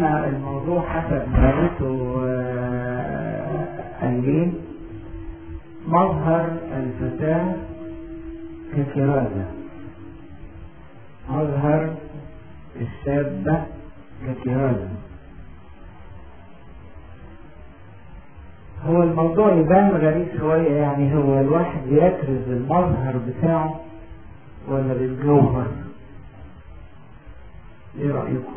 هنا الموضوع حسب ما قلته قايلين مظهر الفتاة ككرازة، مظهر الشابة ككرازة. هو الموضوع يبان غريب شوية، يعني هو الواحد يكرز المظهر بتاعه ولا بالجوهر؟ ايه رأيكم؟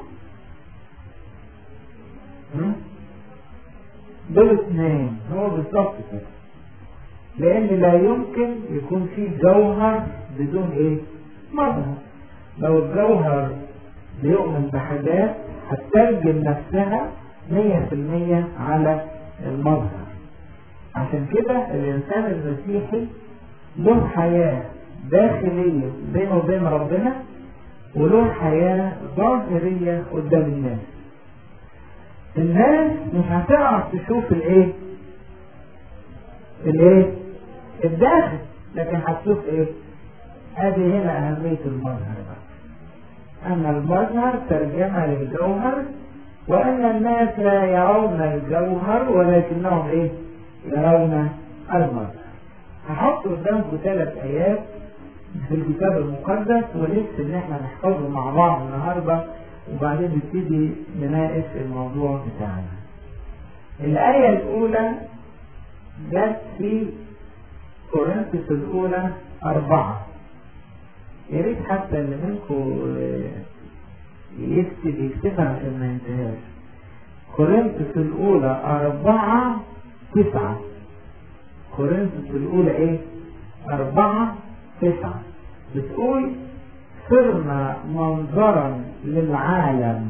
بالاثنين، هو بالظبط كده، لان لا يمكن يكون فيه جوهر بدون ايه؟ مظهر. لو الجوهر بيؤمن بحاجات هتترجم نفسها 100% على المظهر. عشان كده الانسان المسيحي له حياة داخلية بينه وبين ربنا، وله حياة ظاهرية قدام الناس. الناس مش هتعرف تشوف الايه الداخل، لكن هتشوف ايه؟ ادي هنا اهمية المظهر بقى، ان المظهر ترجمة للجوهر، وان الناس لا يرون الجوهر ولكنهم ايه؟ يرون المظهر. هحط قدامكم 3 آيات في الكتاب المقدس، ولسه ان احنا نحفظه مع بعض النهارده، وبعدين نبتدي نناقش الموضوع بتاعنا. الآية الأولى جت في كورنثوس الأولى 4. يا ريت حتى اللي منكم يكتبها عشان ما ينتهاش. كورنثوس الأولى 4:9. كورنثوس الأولى 4:9 بتقول: صرنا منظرا للعالم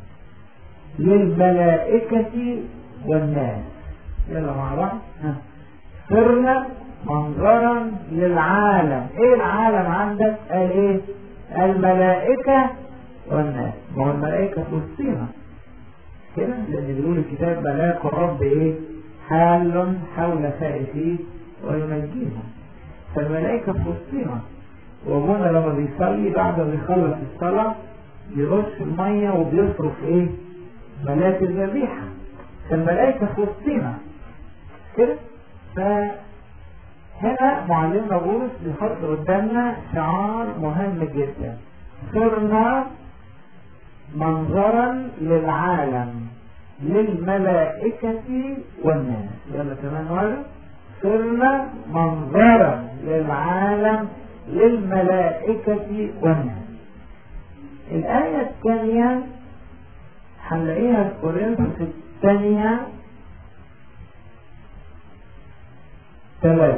للملائكة والناس. يلا مع بعض. صرنا منظرا للعالم. ايه العالم عندك؟ قال ايه؟ الملائكة والناس. ما هو الملائكة في وسطنا كده، لان بيقول الكتاب: ملاك الرب ايه؟ حال حول خائفيه وينجيهم. فالملائكة في وسطنا، وابونا لما بيصلي بعد ما بيخلص الصلاة بيرش المية وبيصرف ايه؟ ملاك الذبيحة. فالملائكة في وسطنا كده. فهنا معلمنا بولس بيحط قدامنا شعار مهم جدا: صرنا منظرا للعالم للملائكة والناس. يلا كمان مرة: صرنا منظرا للعالم للملائكة والناس. الآية الثانية هنلاقيها في كورنثوس الثانية 3: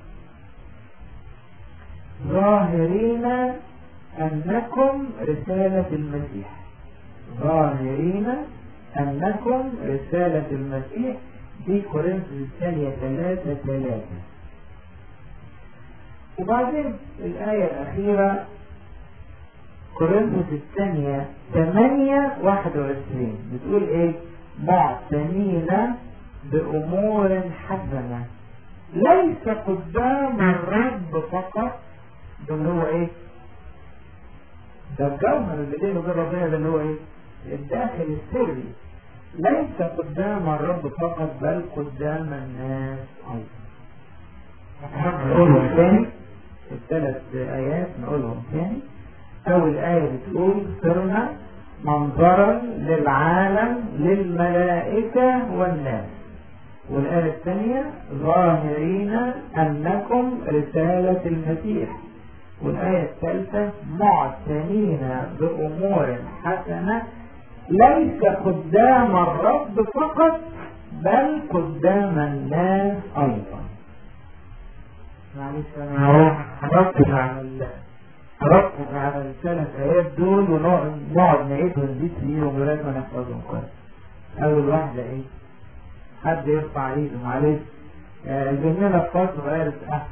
ظاهرين أنكم رسالة المسيح. ظاهرين أنكم رسالة المسيح، في كورنثوس الثانية 3:3. وبعدين الآية الأخيرة كورنثوس الثانية 8:21 بتقول ايه؟ معتنين بأمور حسنة ليس قدام الرب فقط. ده اللي هو ايه؟ ده الجوهر اللي بينه وبين ربنا، ده اللي هو ايه؟ الداخل السري. ليس قدام الرب فقط بل قدام الناس ايضا. نقولهم تاني ال3 آيات، نقولهم تاني. أول آية بتقول: صرنا منظرا للعالم للملائكة والناس. والآية الثانية: ظاهرين أنكم رسالة المسيح. والآية الثالثة: معتنين بأمور حسنة ليس قدام الرب فقط بل قدام الناس أيضا. معلش أنا هركز على ال3 آيات دول، ونقعد نعيد ونزيد فيهم لغاية ما نحفظهم كويس. أول واحدة إيه؟ حد يرفع ايده معلش. الجنينة في فصل غير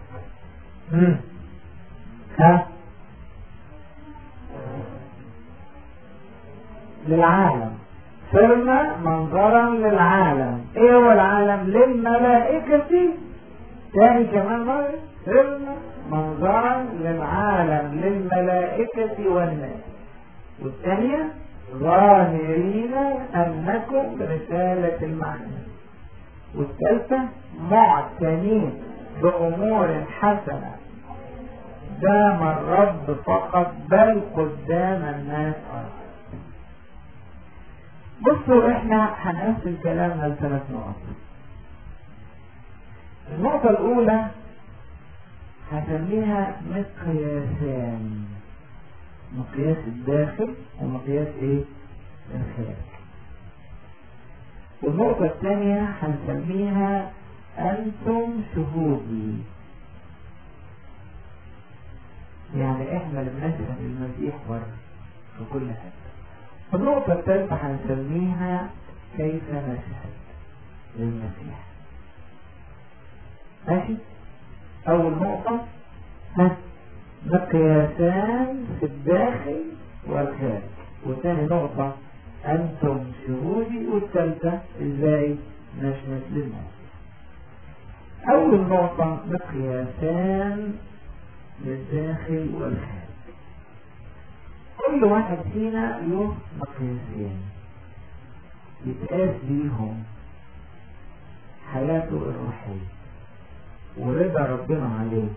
للعالم. صرنا منظرا للعالم. ايه هو العالم؟ للملائكة. تاني كمان مرة: صرنا منظرا للعالم للملائكة والناس. والثانية: ظاهرين أنكم برسالة المعنى. والثالثة معتنين بأمور حسنة قدام الرب فقط بل قدام الناس أيضا. بصوا احنا هنقسم كلامنا لثلاث نقط. النقطة الأولى هسميها مقياسان، مقياس الداخل ومقياس ايه؟ الخارج. والنقطة الثانية هنسميها أنتم شهودي، يعني احنا اللي بنشهد المسيح بره في كل حته. النقطة الثالثة هنسميها كيف نشهد للمسيح. ماشي؟ أول نقطة مقياسان في الداخل والخارج، وثاني نقطة أنتم شهودي، والثالثة إزاي نشهد للناس. أول نقطة مقياسان للداخل والخارج. كل واحد فينا له مقياسين يتقاس بيهم حياته الروحية ورضا ربنا عليه.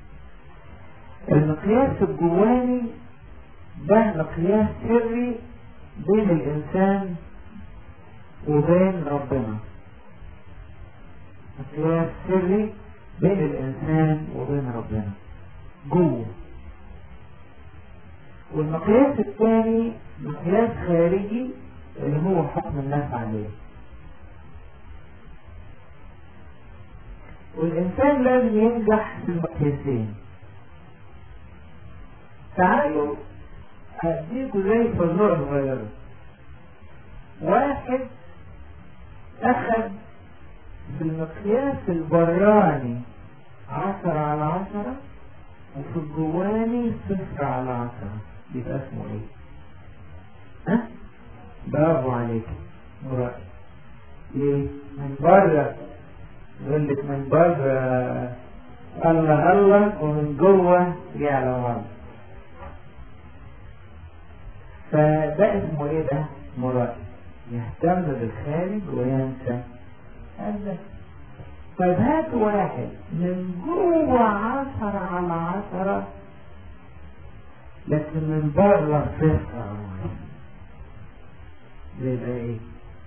المقياس الجواني ده مقياس سري بين الإنسان وبين ربنا، مقياس سري بين الإنسان وبين ربنا جوه. والمقياس الثاني مقياس خارجي اللي هو حكم الناس عليه. والإنسان لازم ينجح في المقياسين. تعالوا أديكوا زي فزورة صغيرة. واحد أخذ بالمقياس البراني 10/10 وفي الجواني 0/10، يبقى اسمه ايه؟ برافو عليك مراد. ليه؟ من بره يقول لك من بره الله الله ومن جوه يعلم الله. فده اسمه ايه ده؟ مراد، يهتم بالخارج وينسى الذات. طيب هات واحد من جوه 10/10 لكن من بره 0/10، يبقى ايه؟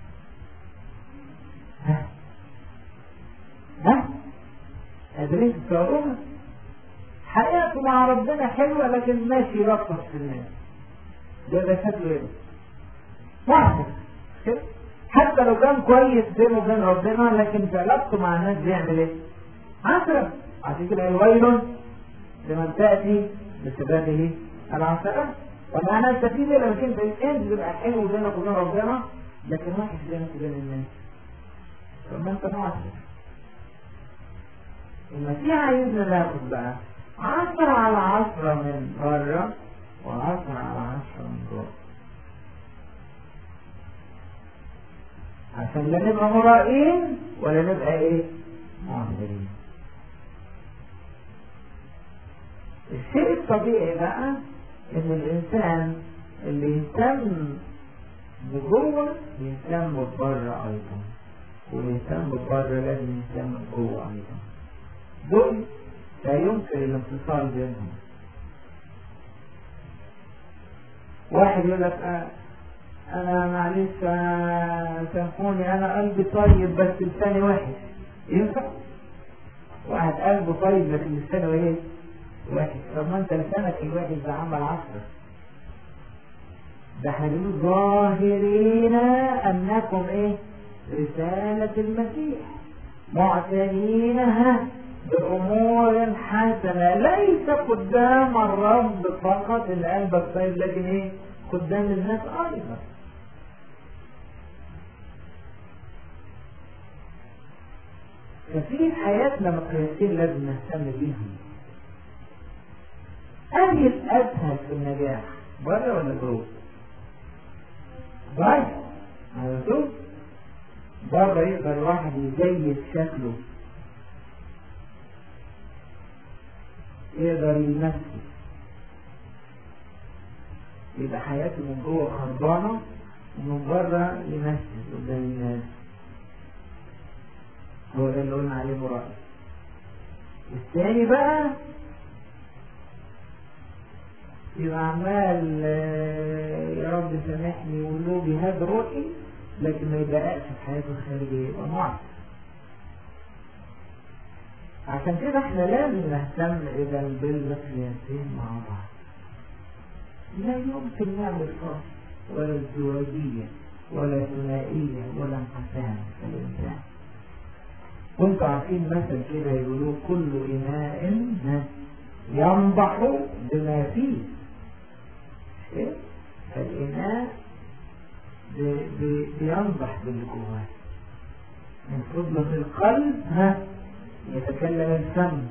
قادرين تتصوروها؟ حياته مع ربنا حلوة لكن ماشي يلطف في الناس. ده شكله ايه؟ واحد كده حتى لو كان كويس بينه وبين ربنا لكن في علاقته مع الناس بيعمل ايه؟ 10. عشان كده الويل لمن تأتي بسببه العثرة. ومعنى التفيد لما كنت الانسان بيبقى حلو بينك وبين ربنا لكن وحش بينك وبين الناس، فما انت معصر. المسيح عايزنا ناخد بقى 10/10 من بره و10/10 من جوه، عشان لا نبقى مرائين ولا نبقى ايه؟ معذرين. الشيء الطبيعي بقى ان الانسان اللي يهتم بجوه يهتم ببره ايضا، ويهتم ببره لازم يهتم بجوه ايضا. دول لا يمكن الانفصال بينهم. واحد يقول لك انا معلش سامحوني انا قلبي طيب بس لساني وحش، ينفع؟ واحد قلبه طيب لكن لسانه ايه؟ وحش. طب ما انت لسانك الوحش ده عمل 10. ده احنا بنقول ظاهرين انكم ايه؟ رسالة المسيح معتنينها بأمور حسنة ليس قدام الرب فقط القلب الطيب لكن ايه؟ قدام الناس ايضا. ففي حياتنا مقياسين لازم نهتم بيهم. أي الأسهل في النجاح بره ولا جوه؟ بره. على طول بره يقدر الواحد يزيد شكله، يقدر يمثل، يبقى حياته من جوه خربانة ومن بره يمثل قدام الناس. هو ده اللي قلنا عليه مرائي. الثاني بقى يبقى عمال يا رب سامحني وله جهاد روحي، لكن ما يبقاش في حياته الخارجية، يبقى معصر. عشان كده احنا لازم نهتم اذا بالمقياسين مع بعض. لا يمكن نعمل فصل ولا ازدواجية ولا ثنائية ولا انقسام في الإنسان. وانتوا عارفين مثل كده يقولوا كل إناء ينضح بما فيه. الإناء بينضح باللي جواه. المفروض له في القلب يتكلم الفم.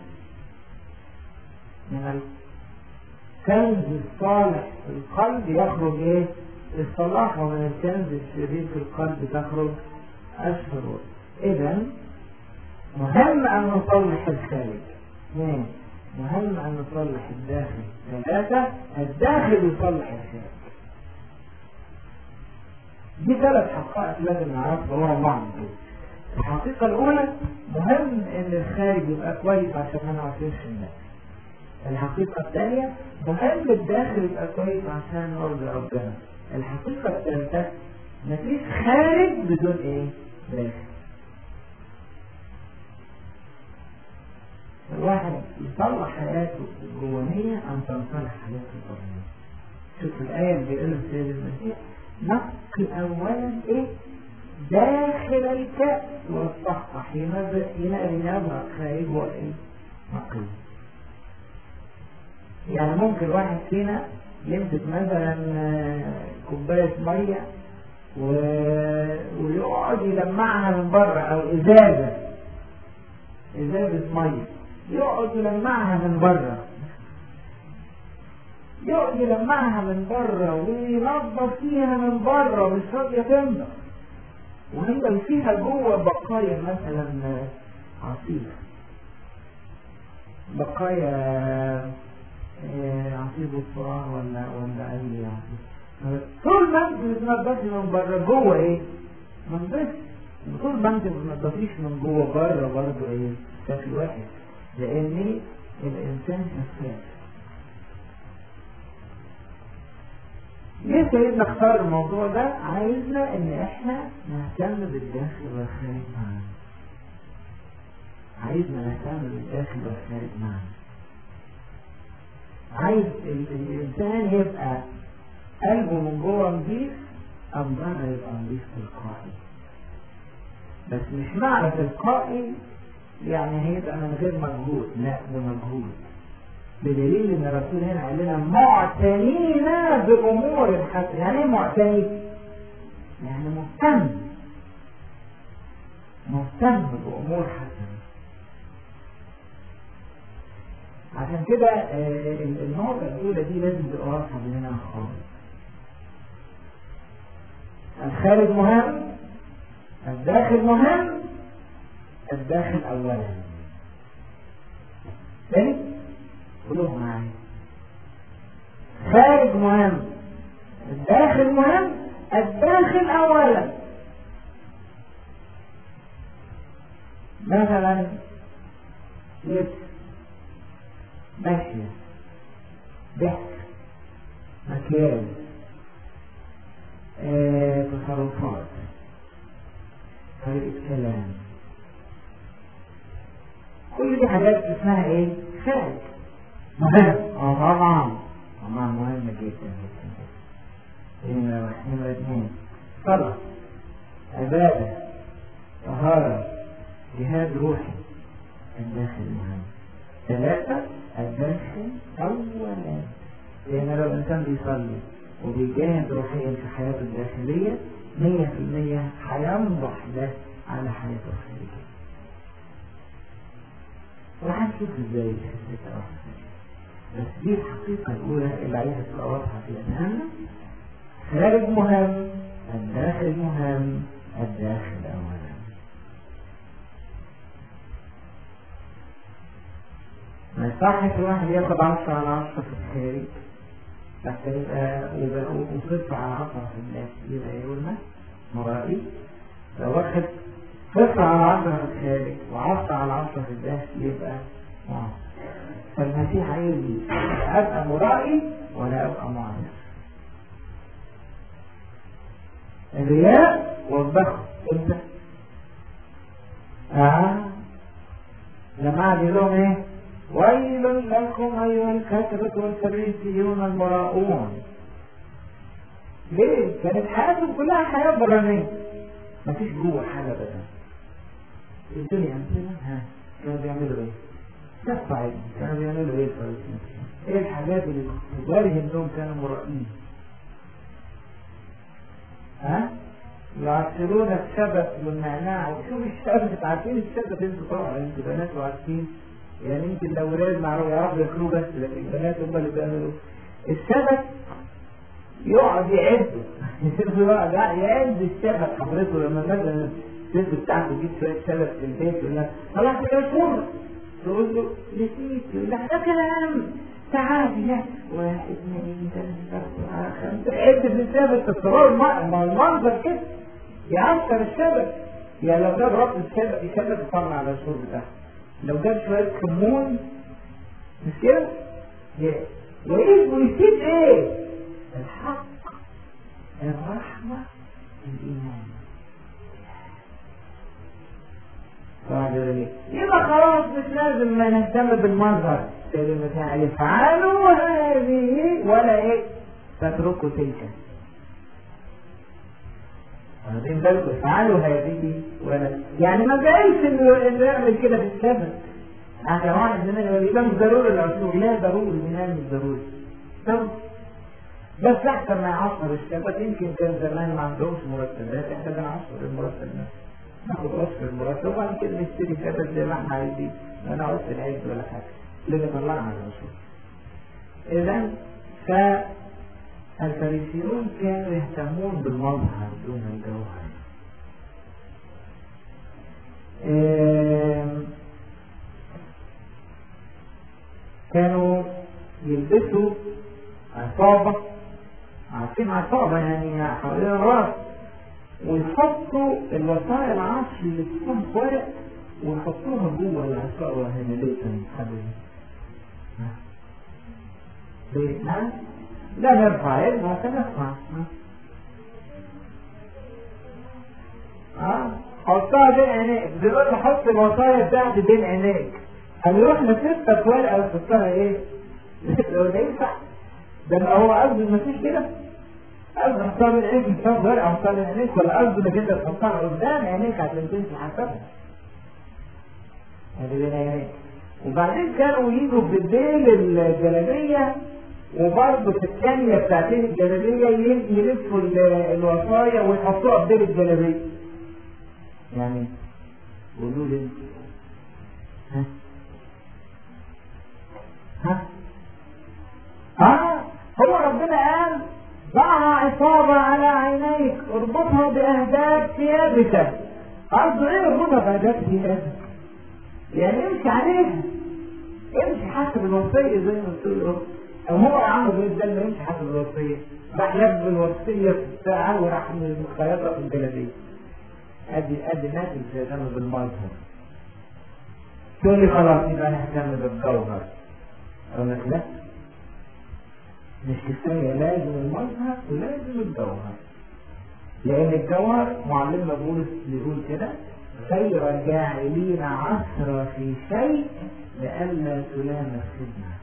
من الكنز الصالح في القلب يخرج الصلاح، ومن الكنز الشرير في القلب تخرج الشرور. إذن مهم أن نصلح الخارج. اثنين، مهم أن نصلح الداخل. ثلاثة، الداخل يصلح الخارج. دي 3 حقائق لازم نعرفها ورا بعض. الحقيقة الأولى مهم إن الخارج يبقى كويس عشان ما نعرفش الناس. الحقيقة الثانية مهم الداخل يبقى كويس عشان نرضي ربنا. الحقيقة الثالثة مفيش خارج بدون داخل. الواحد يصلح حياته الجوانية أن تصلح حياته البرانية. شوف الآية اللي بيقولها السيد المسيح: نقي أولا داخل الكأس والصحة حينئذ يظهر خارجه نقي. يعني ممكن واحد فينا يمسك مثلا كوباية مية ويقعد يلمعها من بره، أو إزازة مية يقعد يلمعها من بره وينظف فيها من بره مش راضية تنضف، وهي فيها جوه بقايا مثلا عصير، بقايا عصير برتقال ولا اي عصير. طول ما انت بتنضفي من بره جوه منضف. طول ما انت بتنضفيش من جوه بره برضه شكل واحد، لان الانسان شفاف. ليه سيدنا اختار الموضوع ده؟ عايزنا ان احنا نهتم بالداخل والخارج معا. عايز الانسان يبقى قلبه من جوه نظيف، أم بره يبقى نظيف تلقائي. بس مش معنى تلقائي يعني هيبقى من غير مجهود، لا، بمجهود. بدليل ان الرسول هنا قال لنا معتنين بامور حسنه. يعني ايه معتني؟ يعني مهتم بامور حسنه. عشان كده النقطه الاولى دي لازم تبقى واضحه بيننا خالص. الخارج مهم، الداخل مهم. الداخل اولا. تاني قولوه معايا: خارج مهم، الداخل مهم. الداخل اولا. مثلا لبس، مشي، ضحك، مكياج، تصرفات، طريقة كلام، كل دي حاجات اسمها خارج مهم. طبعا مهم جدا جدا. نمرة 2: صلاة، عبادة، طهارة، جهاد روحي. الداخل مهم. 3: الداخل أولا. لأن لو الإنسان بيصلي وبيجاهد روحيا في حياته الداخلية 100% هينضح ده على حياته الخارجية. وهنشوف ازاي الحته. بس دي الحقيقة الأولى اللي عايزة تبقى واضحة في أذهاننا. خارج مهم، الداخل مهم. الداخل أولا. ما يصحش الواحد ياخد 10 على 10 في الخارج حتى يبقى وصف على عصر في الناس يبقى يقولنا مرائي. لو واخد صف على عصر في الخارج وعصر على عصر في الناس يبقى فالمسيح عايزني أبقى مرائي ولا أبقى معلم. الرياء والبخل امتى؟ لما قال لهم ايه؟ ويل لكم ايها الكتبة والفريسيون المراؤون. ليه؟ كانت حياتهم كلها حياة برانية، مفيش جوه حاجة بس. الدنيا أمثلة كانوا بيعملوا ايه؟ تقطع كانوا بيعملوا ايه الفريسيين؟ ايه الحاجات اللي تبالي انهم كانوا مرائين؟ يعصرون الشبت والنعناع. وشوف الشبت، عارفين الشبت انتوا طبعا، انتوا بنات وعارفين، يعني يمكن الاولاد ما يعرفوا ياكلوه بس، لكن البنات هم اللي بيعملوا الشبت. يقعد يعد الشبت حضرته. لما مثلا الست بتاعته تجيب شويه شبت في البيت يقول لها خلاص يا شهر، تقول له نسيت، يقول لها ده كلام تعالي لا 1 2 3 4 5 عد في الشبت. الصغار المنظر كده يعصر الشبت. يعني لو جاب ربط الشبت يطلع على الشهور بتاعه. لو جاب شويه كمون مش كده؟ ويسيب ايه؟ الحق، الرحمة، الإيمان. يبقى خلاص مش لازم ما نهتم بالمظهر. كلمة افعلوا هذه ولا ايه؟ تتركوا تلك. واخدين بالكم؟ افعلوا هذه ولا يعني ما جايش انه يعمل كده في السبت. عشان واحد مننا يقول ده مش ضروري العصور. لا ضروري، الإيمان مش ضروري. بس احسن ما يعصر الشبت. يمكن كان زمان ما عندهمش مرتبات، احنا بنعصر المرتبات، ناخد عصر المرتب وبعد كده نشتري شبت زي ما احنا عايزين، ما نقعدش العيد ولا حاجه اللي طلعنا على الرسول. اذا فالفريسيون كانوا يهتمون بالمظهر دون الجوهر. كانوا يلبسوا عصابة، عارفين عصابة يعني حوالين الراس، ويحطوا الوصايا العشر اللي تكون في ورق ويحطوها جوه العصابة. هنا ليه كانوا حابين؟ ليه؟ لا نرفع يد عشان نرفع. حطها بين عينيك. دلوقتي حط الوصايا بتاعتي بين عينيك. هنروح نسيبها في ورقة وتحطها ايه؟ لو ده ينفع؟ ده هو قصده مفيش كده؟ قصده حطها بين عينيك، مش حط ورقة حطها بين عينيك، ولا قصده انك انت تحطها قدام عينيك عشان تمشي حسبها؟ هذه بين عينيك. وبعدين كانوا يجوا بالليل الجلابية، وبرضه في الثانية بتاعتين الجلابية يلفوا الوصايا ويحطوها بديل الجلابية. يعني قولوا لي هو ربنا قال ضعها عصابة على عينيك، اربطها بأهداب ثيابك. قصده ايه اربطها بأهداب ثيابك؟ يعني امشي عليها، امشي حسب الوصية زي ما بتقول. او هو عمل زي ده اللي يمشي حسب الوصية، راح يبني الوصية في الساعة وراح مخيطها في الجلابية. ادي ناس بتهتم بالمظهر. تقول لي خلاص يبقى انا اهتم بالجوهر. اقول لك لا، مش كفاية، لازم المظهر ولازم الجوهر. لان الجوهر معلمنا بولس بيقول كده غير الجاعلين عثرة في شيء لئلا تلام الخدمة.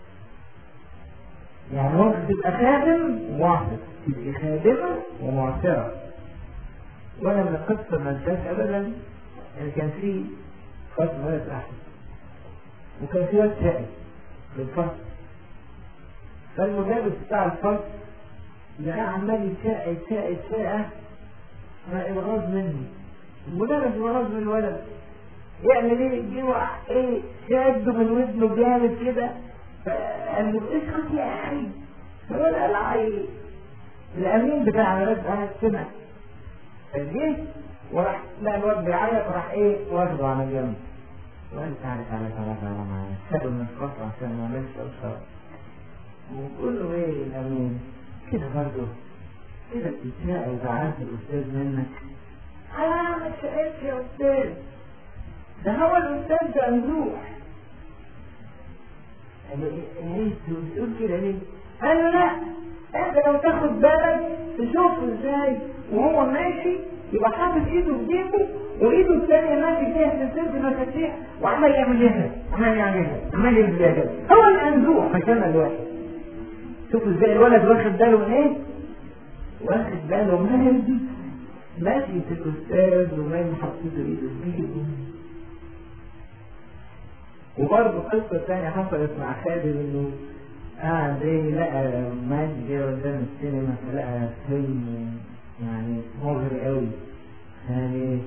يعني ممكن تبقى خادم ومعصر، تبقى خادمة ومعصرة. وانا من القصة ما انساش ابدا ان كان في فصل ولد احد وكان في وقت شقي في الفصل، فالمدرس بتاع الفصل لقاه عمال يتشقى ما الغاز مني. المدرس الغاز من الولد يعمل ايه؟ يجيبه ايه؟ شاده من ودنه جامد كده، فقال له اسكت يا اخي. فقال له الامين بتاع المدرسة قاعد سمع جيت وراح لا الواد بيعيط، وراح ايه واخده على جنب وقال تعالى معايا، سابه من الفصل عشان ما عملش اوصل. وتقول له ايه الامين كده برضه كده بتتشاء وزعلت الاستاذ منك. انا ما اتشقتش يا استاذ، ده هو الاستاذ ده ممدوح. ليه بتقول كده ليه؟ قال له لا، انت لو تاخد بالك تشوفه ازاي وهو ماشي يبقى حاطط ايده في جيبه وايده الثانيه ماشي فيها سلسله المفاتيح وعمال يعمل ايه؟ عمال يعمل كده. هو الممدوح مش انا الواحد. شوفوا ازاي الولد واخد باله من ايه؟ واخد باله من ماشي في الاستاذ وماشي حطيته ايده في جيبه. وبرضه قصة تانية حصلت مع خالد انه قاعد لقى ماشي كده قدام السينما فلقى فيلم يعني مغري قوي. قال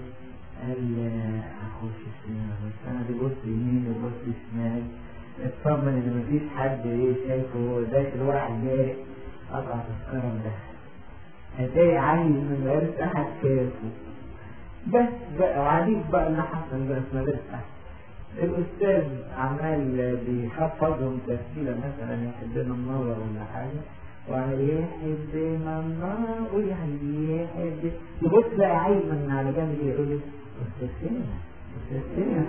اخش السينما بس انا ببص يمين وببص شمال اطمن ان مفيش حد شايفه هو داخل واحد جاي قطع تذكرة مدخل. هتلاقي عيل من مدارس احد شافه. بس بقى وعليك بقى اللي حصل بقى في مدارس احد. الأستاذ عمال بيحفظهم تسجيلة مثلا يحبنا النظر ولا حاجة وعمال يحبنا النظر ويحب يبص بقى عيب من على جنب يقول لي أستاذ سينما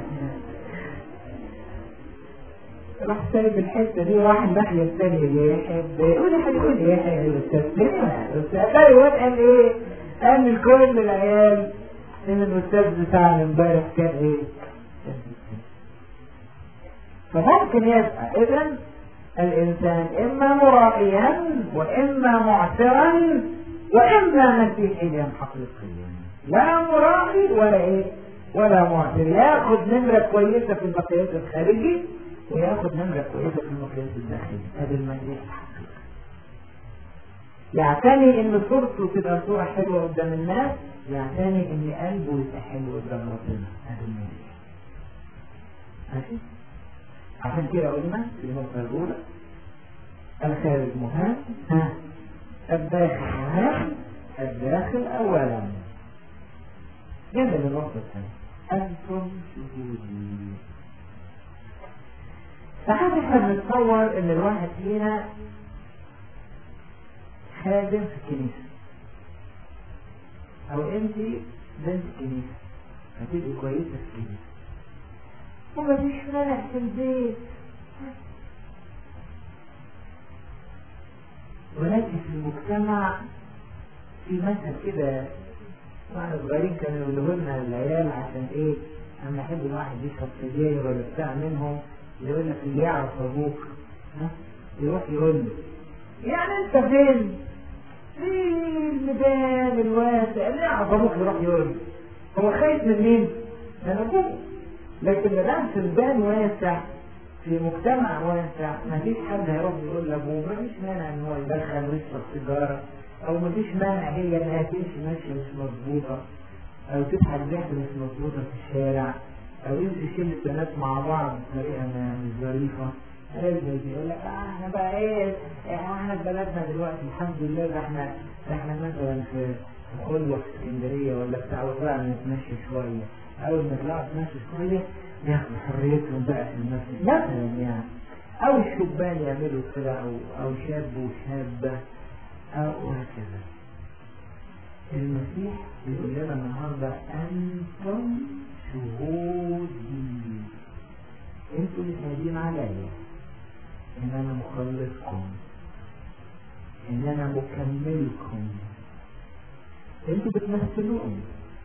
راح سايب الحتة دي وراح الناحية الثانية يحب يقول يحب أستاذ سينما. الأستاذ قال قال لكل العيال إن الأستاذ بتاعنا امبارح كان فممكن يبقى إذن الإنسان إما مرائيا وإما معترا وإما مسيحيا حقيقيا، لا مرائي ولا معتر. ياخد نمرة كويسة في المقياس الخارجي وياخد نمرة كويسة في المقياس الداخلي. هذا المسيح الحقيقي يعتني إن صورته تبقى صورة حلوة قدام الناس، يعتني إن قلبه يبقى حلو قدام ربنا. هذا المسيح ماشي. عشان كده قلنا في النقطة الأولى الخارج مهم، الداخل مهم، الداخل أولا. جميل. النقطة الثانية أنتم شهودي. فحتى احنا بنتصور إن الواحد فينا خادم في الكنيسة أو أنت بنت كنيسة هتبقي كويسة في الكنيسة ومفيش مانع في البيت، ولكن في المجتمع في مثل كده واحنا صغيرين كانوا يقولوا لنا العيال عشان اما يحب الواحد يشرب سجاير ولا بتاع منهم يقول لك اللي يعرف ابوك يروح يقول له يعني انت فين؟ في الميدان الواسع. اللي يعرف ابوك يروح يقول له هو خايف من مين؟ من ابوك. لكن ما دام في البان واسع في مجتمع واسع مفيش حد هيروح يقول لابوه. مفيش مانع ان هو يدخن ويشرب سيجاره او مفيش مانع هي انها تمشي ماشيه مش مظبوطه او تضحك ضحكه مش مظبوطه في الشارع او يمشي شله بنات مع بعض بطريقه مش ظريفه. لازم يقول لك احنا بقى احنا في بلدنا دلوقتي الحمد لله. ده احنا مثلا في خلوه في اسكندريه ولا بتاع وطلعنا نتمشى شويه. أول ما طلعوا تمشي شوية ياخدوا حريتهم بقى في المسجد مثلا يعني، أو الشبان يعملوا كده أو شاب وشابة أو هكذا. المسيح يقول لنا النهارده أنتم شهودي. أنتم اللي شاهدين عليا إن أنا مخلصكم، إن أنا مكملكم. أنتم بتمثلوني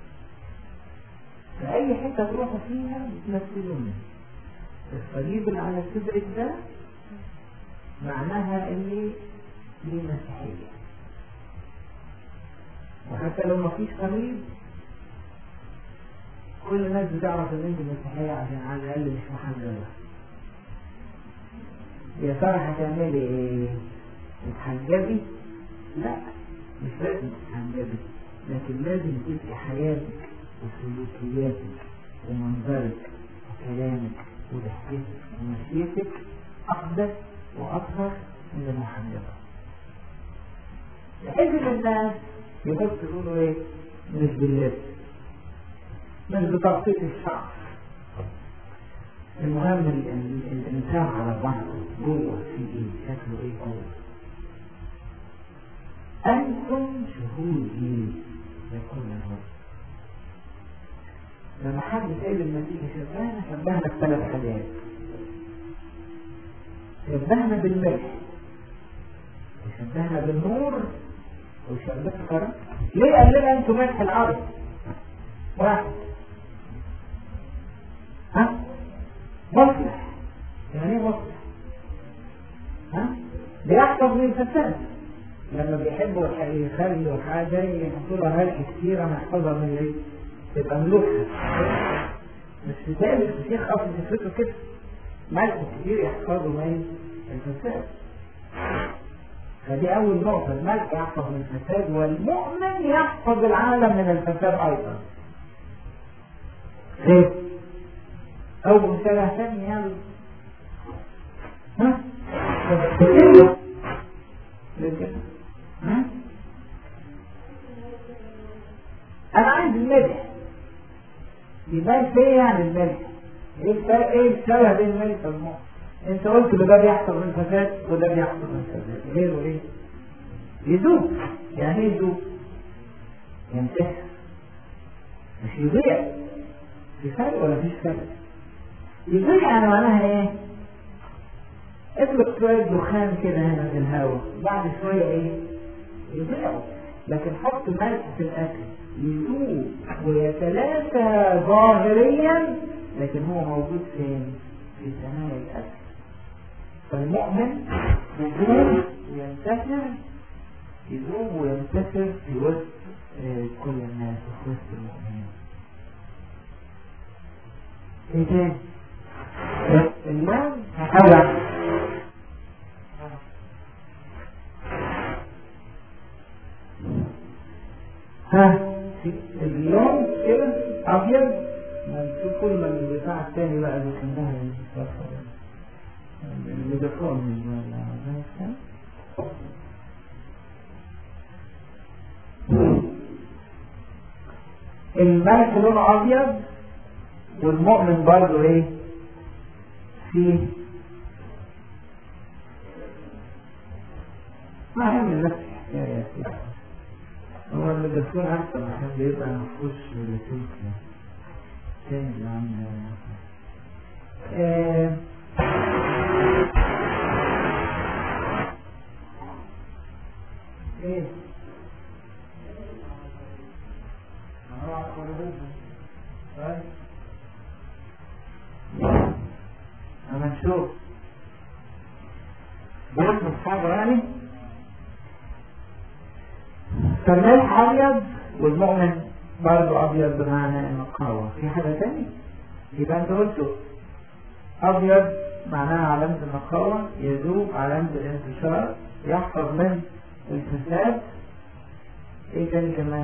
في أي حتة تروحوا فيها بتمثلوني. الصليب اللي على صدرك ده معناها إني دي مسيحية. وحتى لو مفيش صليب كل الناس بتعرف إن أنت مسيحية عشان على الأقل مش محجبة. يا ترى هتعملي إيه؟ تتحجبي؟ لا، مش لازم تتحجبي، لكن لازم تبقي حياتك وسلوكياتك ومنظرك وكلامك وضحكتك ومشيتك أقدس وأطهر من المحجبة. بحيث الناس يبصوا يقولوا مش باللبس، مش بتغطية الشعر، المهم الإنسان على بعضه جوه في إيه؟ شكله إيه جوه؟ أنتم شهود لي يقول الرب. لما حد سأل المسيح شبهنا بثلاث حاجات. شبهنا بالملح، وشبهنا بالنور، وشبهنا ليه قال لنا أنتم ملح الأرض؟ واحد مصلح. يعني ايه مصلح؟ بيحفظ من الفساد. لما بيحبوا يخلوا حاجة يحطوا لها ملح كتير محفظة من ايه؟ تبقى ملوحة. مش تتابع الشيخ اصلا تفكره كده. ملح كتير يحفظوا من الفساد. فدي اول نقطة، الملح يحفظ من الفساد، والمؤمن يحفظ العالم من الفساد ايضا. ليه؟ أو مثال ثاني يعني أنا عايز الملح يبان فيه يعني الملح. إيه السبب بين الملح والماء؟ أنت قلت ده بيحصل من الفساد وده بيحصل من الفساد. غيره إيه؟ يذوب. يعني إيه يذوب؟ ينتهي، مش يضيع. في فرق ولا فيش فرق؟ يضيع يعني معناها ايه؟ اطلق شوية دخان كده هنا في الهواء، بعد شوية ايه؟ يضيعوا. لكن حط ملح في الاكل يذوب ويتلاشى ظاهريا، لكن هو موجود فين؟ في ثنايا الاكل. فالمؤمن يذوب وينتشر في وسط كل الناس وفي وسط المؤمنين. ايه تاني؟ الماء حاجة اللون كده أبيض، نشوف كل ما البتاع التاني بقى اللي كان ده الميجافون الملح لونه أبيض، والمؤمن برضه ايه؟ فيه ما هم من نفس الحكاية يا سيدي. هو اللي بيكون أحسن عشان بيبقى مفهوش للسلك تاني اللي عامل ايه؟ طيب أما نشوف بيحصل حاجة يعني. فالملح أبيض والمؤمن برضه أبيض بمعنى النقاوة. في حاجة تانية؟ يبقى أنت قلت أبيض معناها علامة النقاوة، يذوب علامة الانتشار، يحفظ من الفساد. إيه تاني كمان؟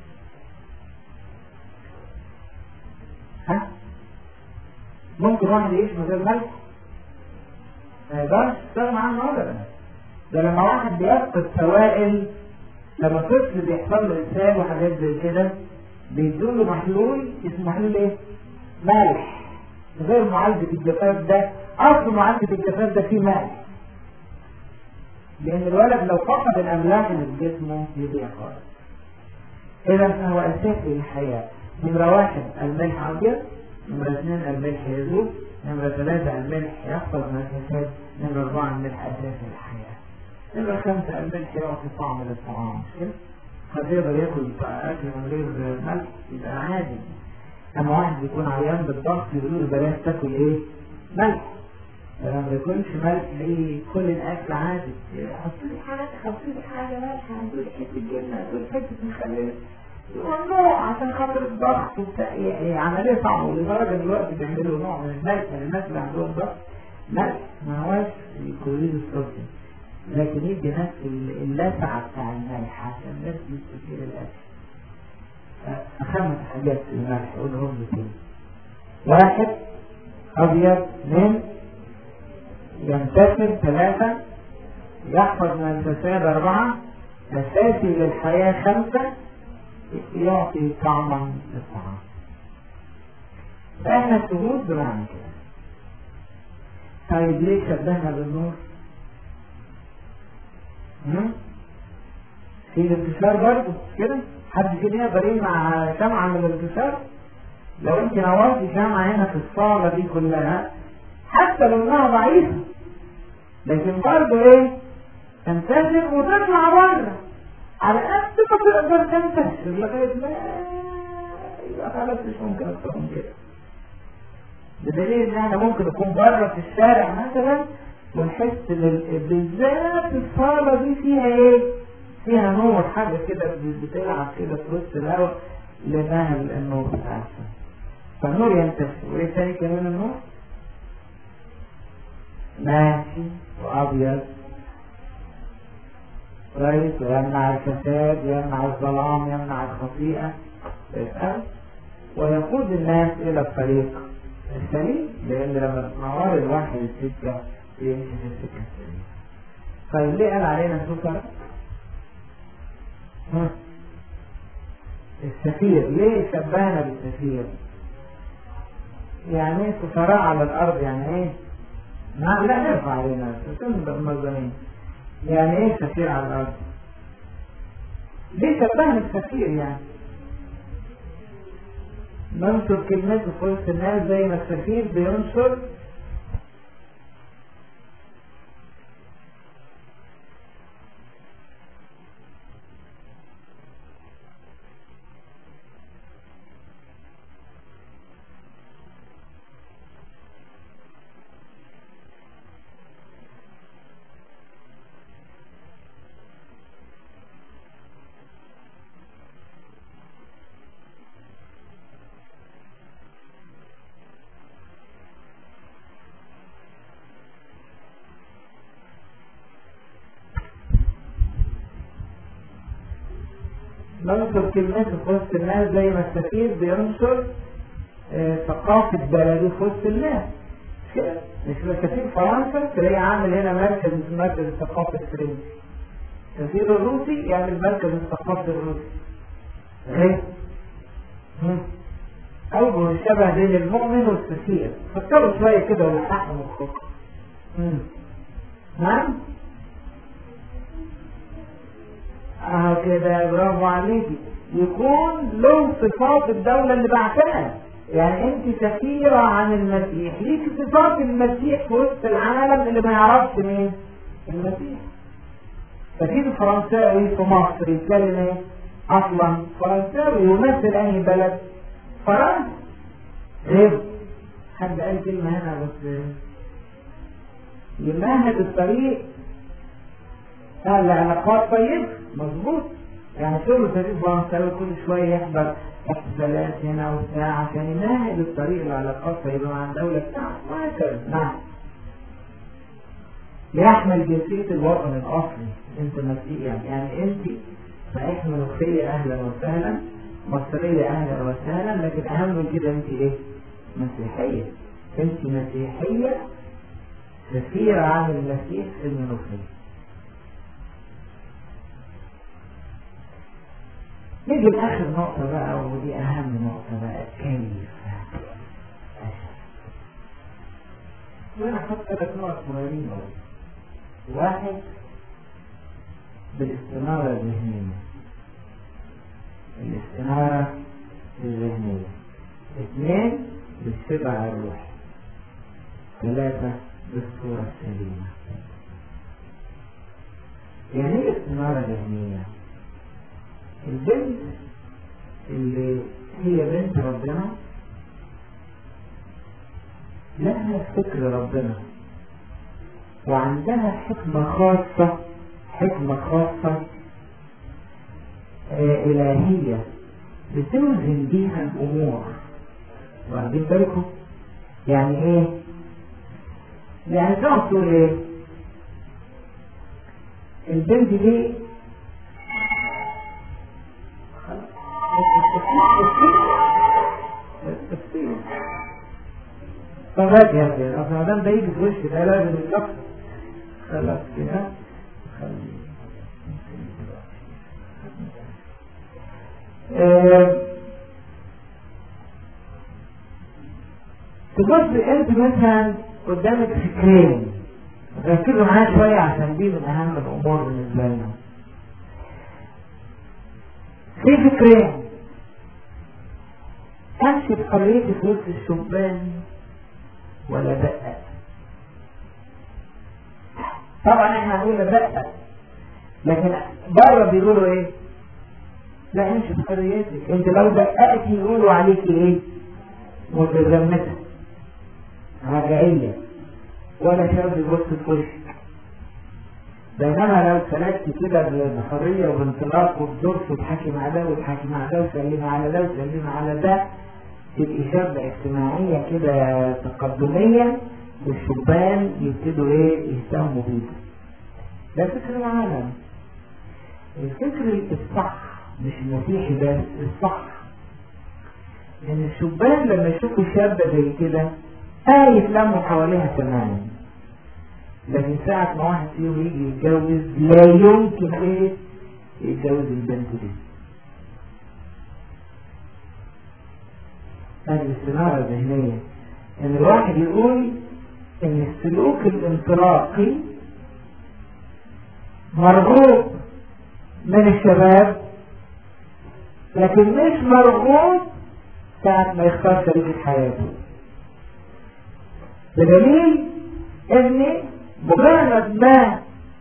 ممكن واحد يعيش من غير ملح؟ ما يقدرش يستغنى عنه ابدا. ده لما واحد بيفقد سوائل، لما طفل بيحصل له اسهال وحاجات زي كده بيدوا له محلول اسمه محلول ايه؟ ملح. غير معالجة الجفاف ده، اصل معالجة الجفاف ده فيه ملح، لان الولد لو فقد الاملاح اللي في جسمه يضيع خالص. اذا فهو اساسي للحياة. نمرة واحد الملح ابيض، نمرة اثنين الملح يذوب، نمرة ثلاثة الملح يحفظ من الفساد، نمرة أربعة الملح أساسي للحياة، نمرة خمسة الملح يعطي طعم للطعام. مش كده؟ قد يقدر ياكل أكل من غير ملح يبقى عادي. أما واحد بيكون عيان بالضغط يقولوا بلاش تاكل إيه؟ ملح. فلما ما ياكلش ملح ليه كل الأكل عادي. حط لي حاجة ملح، هتقول حتة جبنة، هتقول حتة مخلل، ممنوع عشان خاطر الضغط وبتاع. عملية صعبة، لدرجة دلوقتي بيعملوا نوع من الملح للناس اللي عندهم ضغط. ملح ما هواش كلوريد الصوديوم، لكن يدي نفس اللسعة بتاع الملح عشان الناس تستفيد الأكل. خمس حاجات في الملح قولهم لي كده. واحد أبيض، اثنين ينتشر، ثلاثة يحفظ من الفساد، أربعة أساسي للحياة، خمسة يعطي طعما للطعام. فإحنا الشهود بمعنى كده طيب ليه شبهنا بالنور؟ في الانتشار برضه كده، حد كده يقدر يمنع شمعة من الانتشار؟ لو انت نورتي شمعة هنا في الصالة دي كلها حتى لو انها ضعيفة لكن برضه ايه؟ تنتشر وتطلع بره على قد ما تقدر تنتشر لغاية ما يبقى خلاص مش ممكن اكتر من كده. بدليل ان احنا ممكن نكون بره في الشارع مثلا ونحس بالذات الصالة دي فيها ايه؟ فيها نور، حاجة كده بتلعب كده في وسط الهواء لانها النور بتاعها، فالنور ينتشر. وايه تاني كمان النور؟ ماشي وابيض كويس، ويمنع الفساد، يمنع الظلام، يمنع الخطيئة، ويقود الناس الى الطريق السليم، لان لما تنور الواحد السكة يمشي في السكة السليم. طيب ليه قال علينا سكر؟ السفير، ليه شبهنا بالسفير؟ يعني ايه سفراء على الارض؟ يعني ايه؟ لا نرفع علينا منظمين. يعني ايه سفير على الارض؟ ليه شبهنا السفير؟ يعني ننشر كلمته في وسط الناس زي ما السفير بينشر كلمته في وسط الناس زي ما السفير بينشر ثقافة بلده في وسط الناس. مش سفير فرنسا تلاقي عامل هنا مركز الثقافة الفرنسي، السفير الروسي يعمل مركز الثقافة الروسي. ايه؟ أوجه الشبه بين المؤمن والسفير، فكروا شوية كده ولحقوا مخكم. نعم؟ كده برافو عليكي. يكون له صفات الدولة اللي بعتها، يعني انت سفيرة عن المسيح، ليك صفات المسيح في وسط العالم اللي ما يعرفش مين المسيح. سفير فرنساوي في مصر يتكلم ايه؟ اصلا فرنساوي يمثل اي بلد؟ فرنسا. ايه؟ حد قال كلمة هنا بس يمهد الطريق العلاقات. طيب مظبوط، يعني كل سفير فرنساوي كل شوية يحضر احتفالات هنا وبتاع عشان يمهد الطريق العلاقات طيبة مع الدولة بتاعته وهكذا. نعم. يحمل جنسية الوطن الأصلي، انت مسيحي يعني انت صحيح منوفية اهلا وسهلا، مصرية اهلا وسهلا، لكن اهم من كده انت ايه؟ مسيحية. انت مسيحية سفيرة عن المسيح في المنوفية. نيجي لآخر نقطة بقى، ودي أهم نقطة بقى، كيف وأنا أحط 3 نقط مهمين أوي. 1 بالاستنارة الذهنية، الاستنارة الذهنية. 2 بالشبع الروحي. 3 بالصورة السليمة. يعني ايه استنارة ذهنية؟ البنت اللي هي بنت ربنا لها فكر ربنا وعندها حكمة خاصة إلهية بتوزن بيها الأمور. واخدين بالكم؟ يعني إيه؟ يعني تقول إيه؟ البنت دي طبعا يا أخي أصلا ده يجي في وشي ده لازم يتكسر. خلاص كده تبص انت مثلا قدامك فكرين، ركزوا معايا شوية عشان دي من أهم الأمور بالنسبة لنا. في فكرين، أمشي بحريتي في وسط الشبان ولا دقق؟ طبعا احنا هنقول دقق، لكن بره بيقولوا ايه؟ لا امشي بحريتك، انت لو دققت يقولوا عليك ايه؟ متزمتة رجعية، ولا شاب يبص في وشك. بينما لو سلكت كده بحرية وبانطلاق وبدرس وتحكي مع ده وتحكي مع ده وسلم على ده وسلم على ده، تبقي شابة اجتماعية كده تقدمية، والشبان يبتدوا ايه؟ يهتموا بيك. ده فكر العالم. الفكر الصح مش المسيحي بس، الصح ان الشبان لما يشوفوا شابة زي كده يتلموا حواليها تماما. لكن ساعة ما واحد فيهم يجي يتجوز لا يمكن ايه؟ يتجوز البنت دي. هذه الاستنارة الذهنية ان الواحد يقول ان السلوك الانطلاقي مرغوب من الشباب، لكن مش مرغوب ساعة ما يختار شريكة حياته. بدليل ان مجرد ما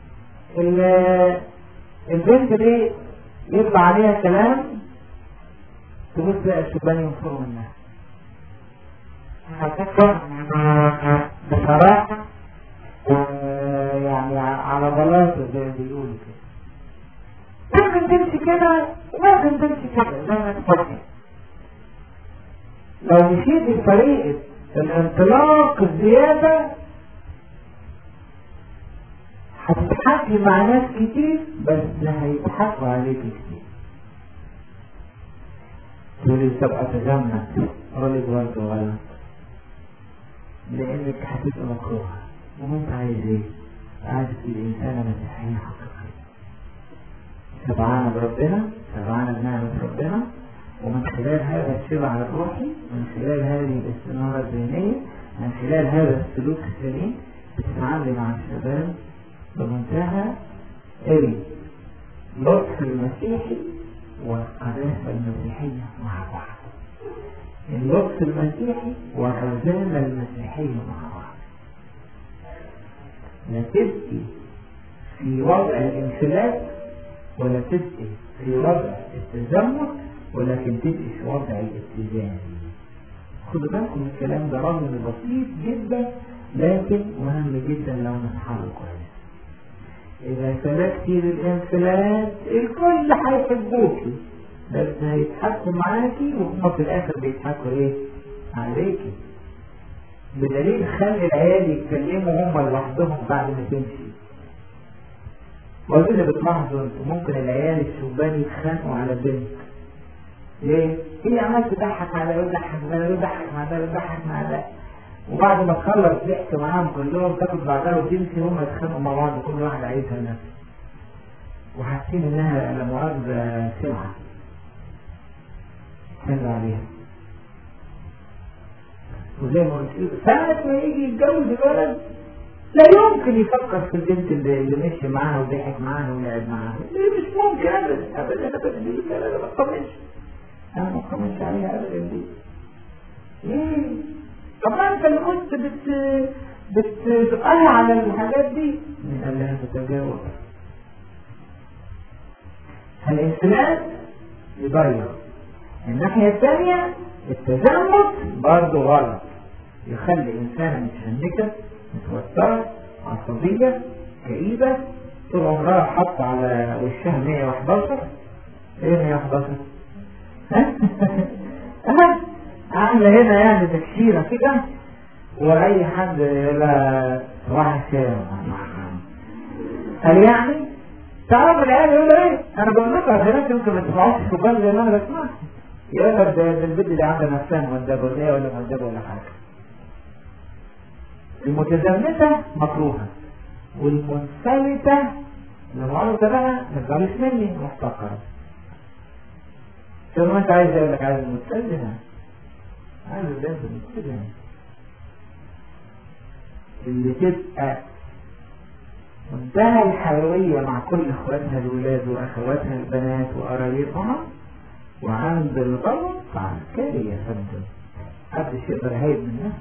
البنت دي يطلع عليها كلام تبص بقى الشبان ينفروا منها. هتفكر بصراحة يعني على بلاطة زي ما بيقولوا كده. ممكن تمشي كده وممكن تمشي كده زي ما تفكر. لو مشيت بطريقة الانطلاق الزيادة هتتحكي مع ناس كتير، بس هيتحكوا عليك كتير. تقولي تبقى تجمد، قولي برضه غلط، لانك هتبقى مكروهة. وانت عايز ايه؟ عايز تبقى انسانة مسيحية حقيقية، شبعانة بربنا، شبعانة بنعمة ربنا، ومن خلال هذا الشبع الروحي، من خلال هذه الاستنارة الذهنية، من خلال هذا السلوك السليم، بتتعامل مع الشباب بمنتهى اللطف المسيحي والقداسة المسيحية مع بعض. اللطف المسيحي والرزانة المسيحية مع بعض. لا تبقي في وضع الانفلات ولا تبقي في وضع التزمت، ولكن تبقي في وضع الاتزان. خدوا بالكم من الكلام ده، رغم بسيط جدا لكن مهم جدا لو نفحصه كويس. إذا سلكتي للانفلات الكل هيحبوكي، بس هيتحكوا معاكي وهم في الآخر بيتحكوا إيه؟ عليكي. بدليل خلي العيال يتكلموا هم لوحدهم بعد ما تمشي. وده اللي بتلاحظوا انتوا، ممكن العيال الشبان يتخانقوا على بنت. ليه؟ هي عمال تضحك على ده وتضحك على ده وتضحك مع ده وتضحك مع ده، وبعد ما تخلص ضحك معاهم كلهم تاخد بعدها وتمشي هم يتخانقوا مع بعض، كل واحد عايزها لنفسه وحاسين انها لا مؤاخذة سمعة تسلى عليها. وزي ما قلت ساعة ما يجي يتجوز الولد لا يمكن يفكر في البنت اللي مشي معاها وضحك معاها ولعب معاها. مش ممكن ابدا ابدا ابدا. دي انا ما اطمنش، انا ما اطمنش عليها ابدا. دي ايه؟ طب انت اللي كنت بتقال على الحاجات دي من قال لها تتجاوز. الانفلات يضيع. الناحية الثانية التزمت برضه غلط، يخلي إنسانة متشنكة متوترة عصبية كئيبة طول عمرها حط على وشها 111. ايه 111؟ عاملة هنا يعني تكشيرة كده، وأي حد لا واحد شارع قال يعني تعرف العيال يقول ايه؟ انا بقول لكم عشان يمكن ما تسمعوش الشبان زي ما انا بسمع. يقول لك ده البنت دي عامله نفسها مؤدبه ولا ولا مؤدبه ولا حاجه. المتزمته مكروهه، والمنفلته المعروضه بقى ما تزعلوش مني محتقره. شو ما انت عايز اقول لك، عايز المتزنه، عايز البنت المتزنه. اللي تبقى منتهى الحيوية مع كل اخواتها الولاد واخواتها البنات وقرايبها، وعند الغلط عسكري يا فندم، محدش يقدر يهيب منها.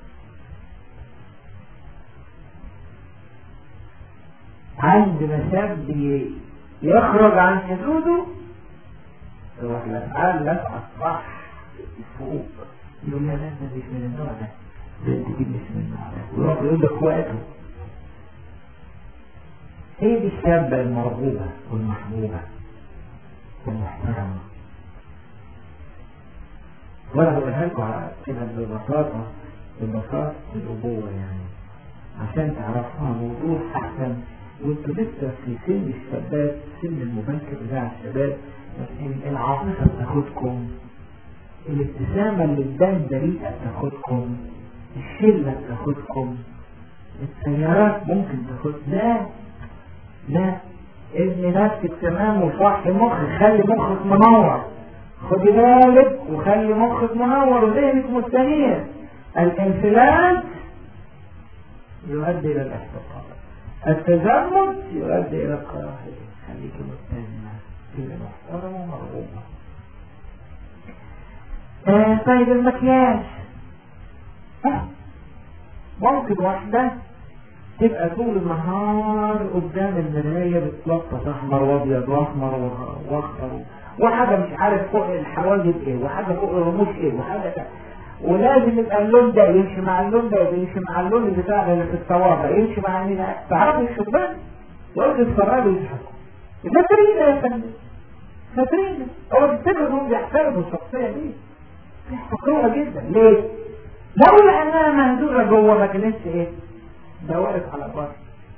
عند ما شاب يخرج عن حدوده تروح الافعال لفعة صح فوق، يقول لا لا ده مش من النوع ده، البنت دي مش من النوع ده، ويروح يقول لاخواته. هي دي الشابة المرغوبة والمحبوبة والمحترمة. وانا بقولها لكم على كده ببساطة الأبوة يعني عشان تعرفوها موضوع أحسن وانتوا لسه في سن الشباب، سن المبكر بتاع الشباب. العاطفة بتاخدكم، الابتسامة اللي قدام بريئة بتاخدكم، الشلة بتاخدكم، السيارات ممكن تاخد. لا ابني نفسك تمام وصح مخك، خلي مخك منور، خدي بالك وخلي مخك منور وذهنك مستنير. الانفلات يؤدي الى الاحتقار، التزمت يؤدي الى الكراهية. خليك مستنير كده محترمة ومرغوبة. طيب المكياج ممكن واحدة تبقى طول النهار قدام المراية بتلطف احمر وابيض واحمر واخضر وحاجة مش عارف فوق الحواجب ايه وحاجة فوق الرموش ايه وحاجة، ولازم يبقى اللون ده يمشي مع اللون ده ويمشي مع اللون اللي بتاع اللي في الصوابع يمشي مع هنا. تعرفوا الشبان يقعدوا يتفرجوا ويضحكوا فاكرين يا فندم، فاكرين هو بيفتكروا انهم بيحترموا الشخصية دي، بيحتقروها جدا. ليه؟ لولا انها مهزوزة جوه ما كانتش ايه؟ دورت على بره.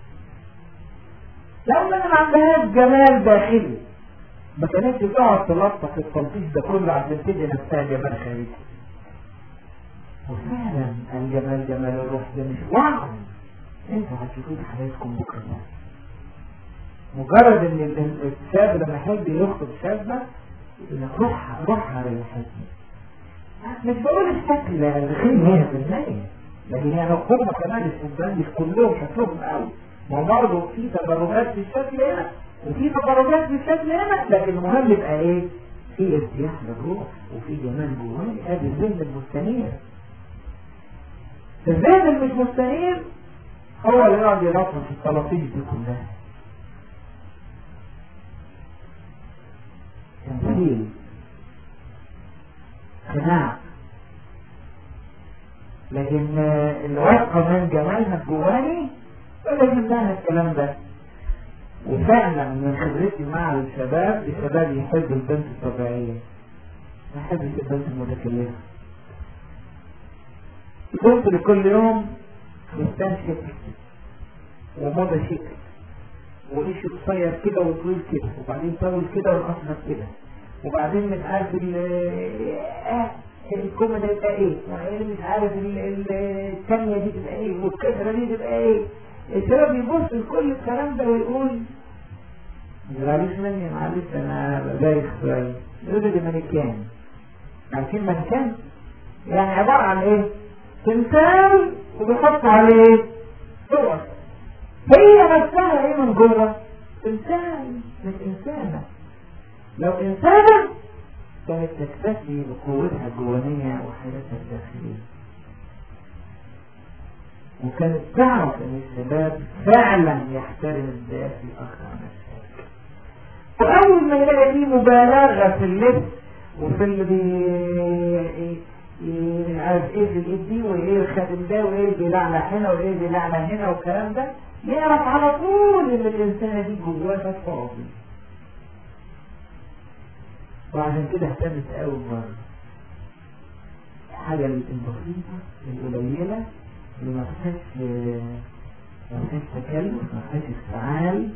لولا ان ما عندهاش جمال داخلي ما كانتش تقعد تلطف التلطيف ده كله عشان تدي نفسها جمال خارجي. وفعلا الجمال جمال الروح ده مش واقع، انتوا هتشوفوا حياتكم بكره. مجرد ان الشاب لما يحب يخطب شابه روحها ريحتني. مش بقول الشكل الخير 100%، لكن يعني هم كمان الشبان مش كلهم شكلهم قوي، ما برضه في تدرجات في الشكل هنا وفي تدرجات في الشكل هنا، لكن المهم يبقى ايه؟ في ارتياح للروح وفي جمال جواني. ادي الذهن المستنير. الذهن اللي مش مستنير هو اللي يقعد يلطف في التلطيف دي كلها. تمثيل، خناع، لكن الواقع من جمالها الجواني ولا يهمها الكلام ده. وفعلا من خبرتي مع الشباب يحب البنت الطبيعية، ما يحبش البنت المتكلفة. كنت لكل يوم فستان شكل وموضة شكل وإيش قصير كده وطويل كده وبعدين طول كده والأصغر كده وبعدين مش عارف الكومة ده يبقى ايه وبعدين مش عارف الثانية دي تبقى ايه والكسرة دي تبقى ايه. الشباب يبص لكل الكلام ده ويقول معلش مني معلش انا بايخ شوية. يقول لي مانيكان. عارفين مانيكان؟ يعني عبارة عن ايه؟ تمثال وبيحط عليه صور، هي نفسها ايه من جوه؟ تمثال مش انسانة. لو انسانة كانت تكتفي بقوتها الجوانية وحياتها الداخلية، وكانت تعرف ان الشباب فعلا يحترم الداخل اكثر من الخارج. واول ما يلاقي فيه مبالغة في اللبس وفي اللي عارف ايه في الايد دي وايه الخاتم ده وايه اللي بيلعلع هنا وايه اللي بيلعلع هنا والكلام ده، يعرف على طول ان الانسانة دي جواها فاضي. وعشان كده اهتمت قوي مرة الحاجة البسيطة القليلة اللي ما فيهاش تكلف ما فيهاش استعال.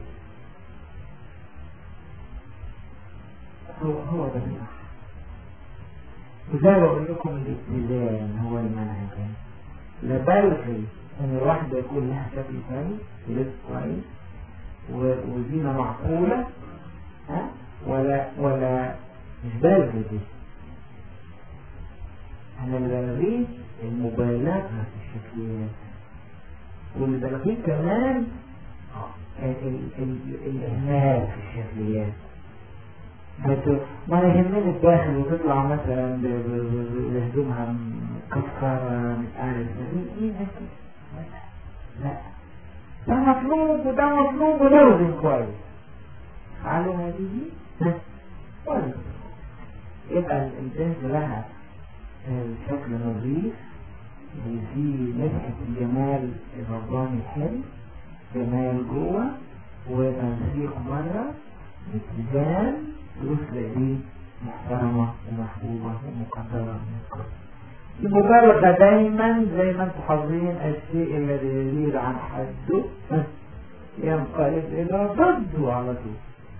هو ده الصح. وزي ما بقول لكم الاتزان هو المنهج. لا بلغي ان الواحدة يكون لها شكل كويس ولبس كويس وزينة معقولة ولا مش بالغ دي. انا اللي بلغيه المبالغة في الشكليات. واللي بلغيه كمان الإهمال في الشكليات. ما يهمني الداخل وتطلع مثلا بهدومها مكسرة مش عارف ايه لا، ده مطلوب وده مطلوب ولازم كويس على هذه كويس. يبقى البنت لها الشكل نظيف وفي مسحة الجمال الرباني الحلو، جمال جوه وتنسيق بره باتجاه وصل دي محترمة ومحبوبة ومقدرة من الكل. المبالغة دايما زي ما انتم حافظين الشيء الذي يزيد عن حده ينقلب إلى ضده على طول،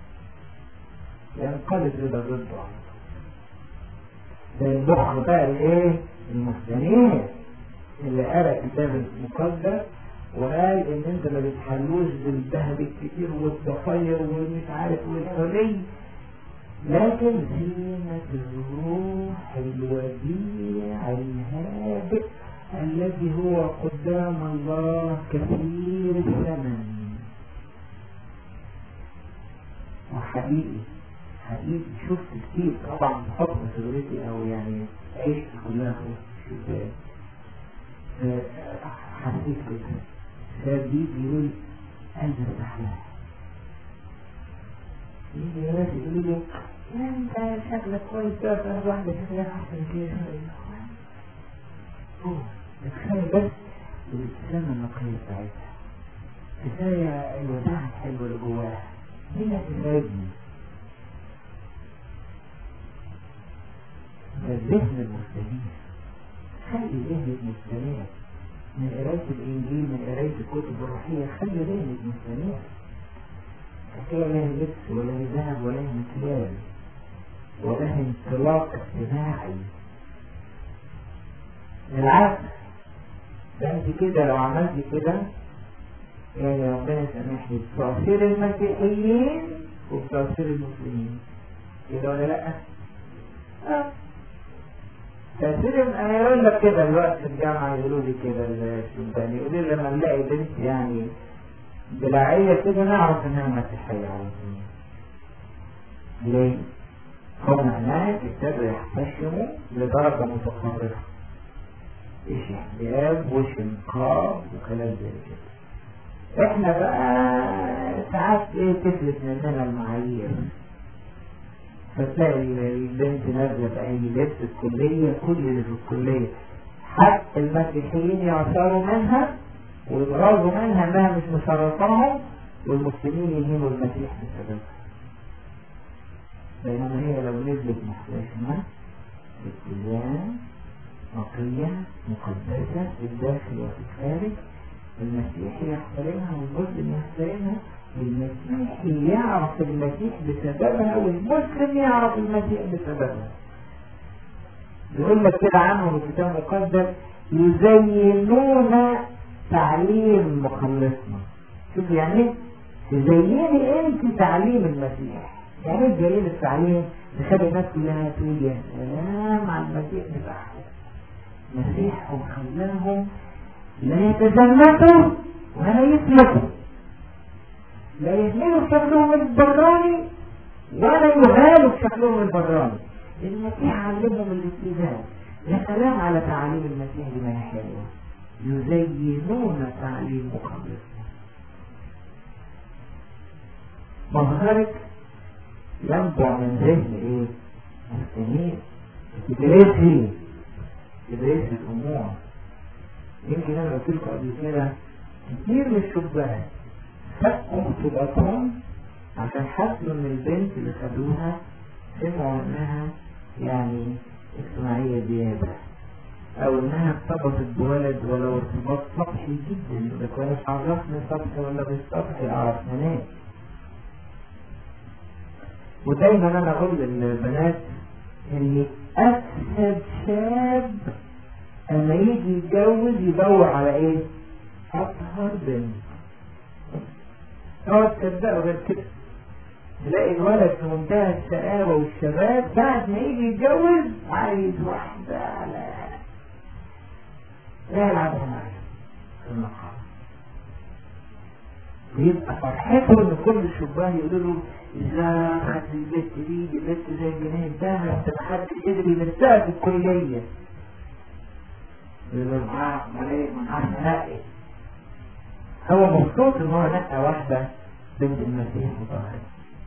ينقلب إلى ضده على طول. ده البخل بقى الايه المستنير اللي قرأ كتاب المقدس وقال ان انت ما بتحلوش بالذهب الكتير والضفاير ومش عارف والحلي، لكن زينة الروح الوديع الهادئ الذي هو قدام الله كثير الثمن. وحقيقي شفت كتير طبعا بحكم خبرتي او يعني عشت كلها في الشباب، حسيت كده شاب بيجي يقول قلب الرحمن، يجي ناس يقولوا له انت شكلك كويس بقى واحدة شكلها احسن كده ده كفاية بس الابتسامة النقية بتاعتها، كفاية الوداع الحلو اللي جواها دي هتساعدني. الذهن المستنير، خلي ذهنك مستنير من قراية الإنجيل، من قراية الكتب الروحية، خلي ذهنك مستنير. حكاية لا لبس ولا ذهب ولا مكيال ولا انطلاق اجتماعي، بالعكس ده انت كده لو عملت كده يعني ربنا يسامحني بتأثير المسيحيين وبتأثير المسلمين كده ولا لأ؟ تأثير أنا يقول لك كده الوقت في الجامعة يقولوا لي كده الشبان يقولوا لي لما نلاقي بنت يعني بلاعية كده نعرف إنها مسيحية على طول. ليه؟ هم هناك ابتدوا يحتشموا لدرجة متطرفة، إيش حجاب وإيش نقاب وكلام زي كده. إحنا بقى ساعات إيه تفلت مننا المعايير، فتلاقي البنت نازلة بأي لبس الكلية، كل اللي في الكلية حتى المسيحيين يعثروا منها ويتغاظوا منها انها مش مشرفاهم، والمسلمين يهينوا المسيح بسببها. بينما هي لو نزلت محتشمة باتجاه نقية مقدسة في الداخل وفي الخارج، المسيح يحترمها والمسلم يحترمها، المسيحي يعرف المسيح بسببها والمسلم يعرف المسيح بسببها. يقول لك كده عنهم الكتاب المقدس يزينون تعليم مخلصنا. شوف يعني تزيني انت تعليم المسيح، يعني ايه تزين التعليم؟ تخلي الناس كلها تقول يا سلام على المسيح بتاعهم، مسيحهم خلاهم لا يتزمتوا ولا يسلكوا، لا يهملوا بشكلهم البراني ولا يهالوا بشكلهم البراني. المسيح علمهم الاتزان. يا سلام على تعاليم المسيح بما حلوه، يزينون تعليم مخلصنا. مظهرك ينبع من ذهن ايه؟ مستنير تدريس الامور. يمكن انا قلت لكم قبل كده كتير من الشبان فكوا خطوباتهم عشان حسوا ان البنت اللي خدوها سمعوا انها يعني اجتماعية زيادة، او انها ارتبطت بولد ولو ارتباط سطحي جدا، اذا كانت عرفنا سطحي ولا مش سطحي عرفنا ناس. ودايما انا اقول للبنات ان اسهل شاب اما يجي يتجوز يدور على ايه؟ اطهر بنت. اوعى تصدقوا غير كده، تلاقي الولد في منتهى الشقاوة والشباب بعد ما يجي يتجوز عايز واحدة على لا يلعبها معايا في المقام، ويبقى فرحته ان كل الشبان يقولوا له ازاي خدت البت دي البت زي الجنيه ده انت محدش قدر يمسها في الكليه. يقول له امال ايه ما نعرفش نقي. هو مبسوط ان هو نقى واحده بنت المسيح مطهره.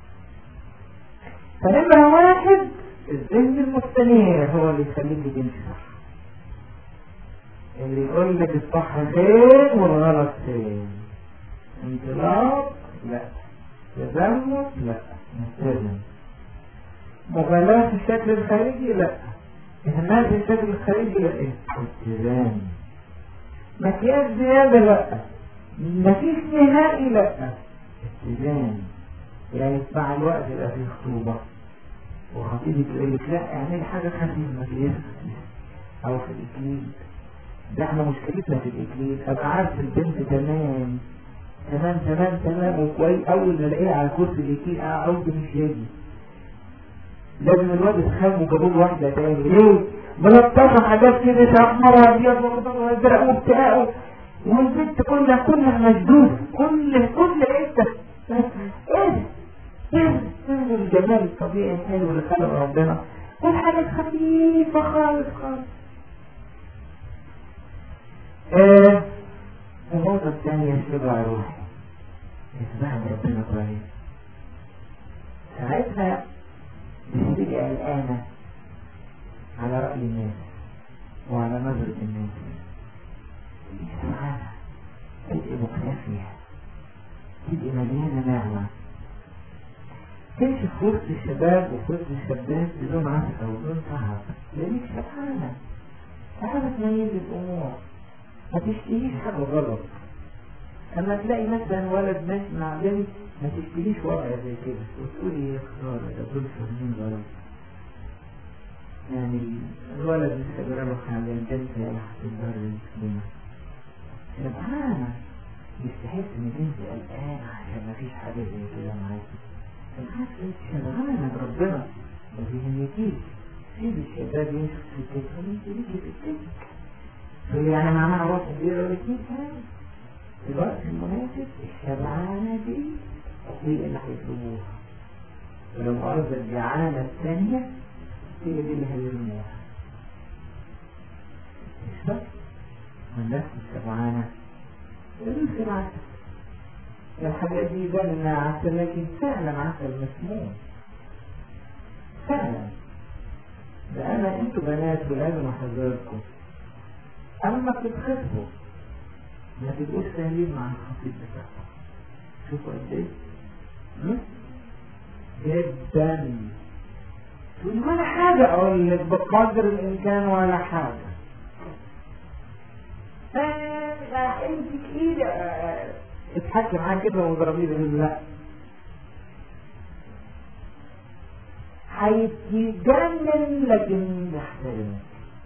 فنمرة واحد الذهن المستنير هو اللي يخليك تمشي صح، اللي يقول لك الصح فين والغلط فين. انطلاق لا، تزمت لا، نستلم. مغالاة في الشكل الخارجي لا، إهمال في الشكل الخارجي لا، اتزان. مكياج زيادة لا، مفيش نهائي لا، اتزان. يعني مع الوقت يبقى فيه خطوبة وخطيبك تقول لك لا اعملي حاجة خفيفة ما فيهاش أو في الإكليل. ده احنا مشكلتنا في الإكليل، أبقى عارف البنت تمام تمام تمام تمام وكويس، أول ما الاقيها على كرسي الإكليل أعود مش يجي. لازم الواد يتخام وجابوا له واحدة تاني. ليه؟ ملطفة حاجات كده شعرها أبيض وأزرق وبتاع، والبنت كلها مشدودة، كل حتة. ايه الجمال الطبيعي الحلو اللي خلق ربنا، والحاجات خفيفة خالص خالص. النقطة الثانية الشبع روحي، اتباع ربنا كويس. ساعتها مش تبقى قلقانة على رأي الناس وعلى نظرة الناس. سبحانها تبقى مكتفية، تبقى مليانة نعمة، تمشي في وسط الشباب وفي وسط الشابات بدون عسى وبدون تعب، لأنك سبحانها تعالى تميز الأمور، ما تشتهيش حاجة غلط. أما تلاقي مثلا ولد ماشي مع بنت ما تشتهيش وضع زي كده وتقولي يا خسارة ده دول فاهمين غلط. يعني الولد لسه جربه حاجة البنت هي اللي هتنضر المسلمة. سبحانها مش تحس إن انت قلقانة عشان مفيش حاجة زي كده معاكي. سبحانها شبعانة بربنا ما بيهمكيش. سيب الشباب يمشوا في سكتهم وانت ليكي في سكتك. تقولي يعني معناها روح كبيرة ولا اتنين حاجة. في الوقت المناسب الشبعانة دي هي اللي هيطلبوها، ولو أرض الجعانة الثانية هي دي اللي هيرموها. مش بس والنفس الشبعانة يدوس العسل. الحاجات دي يبان انها عسل لكن فعلا عسل مسموم فعلا. ده انا انتوا بنات ولازم احذركم اما بتتخطبوا ما تبقوش سهلين مع الخطيب بتاعكم. شوفوا قد ايه جدا. تقول ولا حاجة، اقول لك بقدر الامكان ولا حاجة. امسك ايدك اتحكم معاه كده وضربيه بقول لا، هيتجنن لكن يحترمك.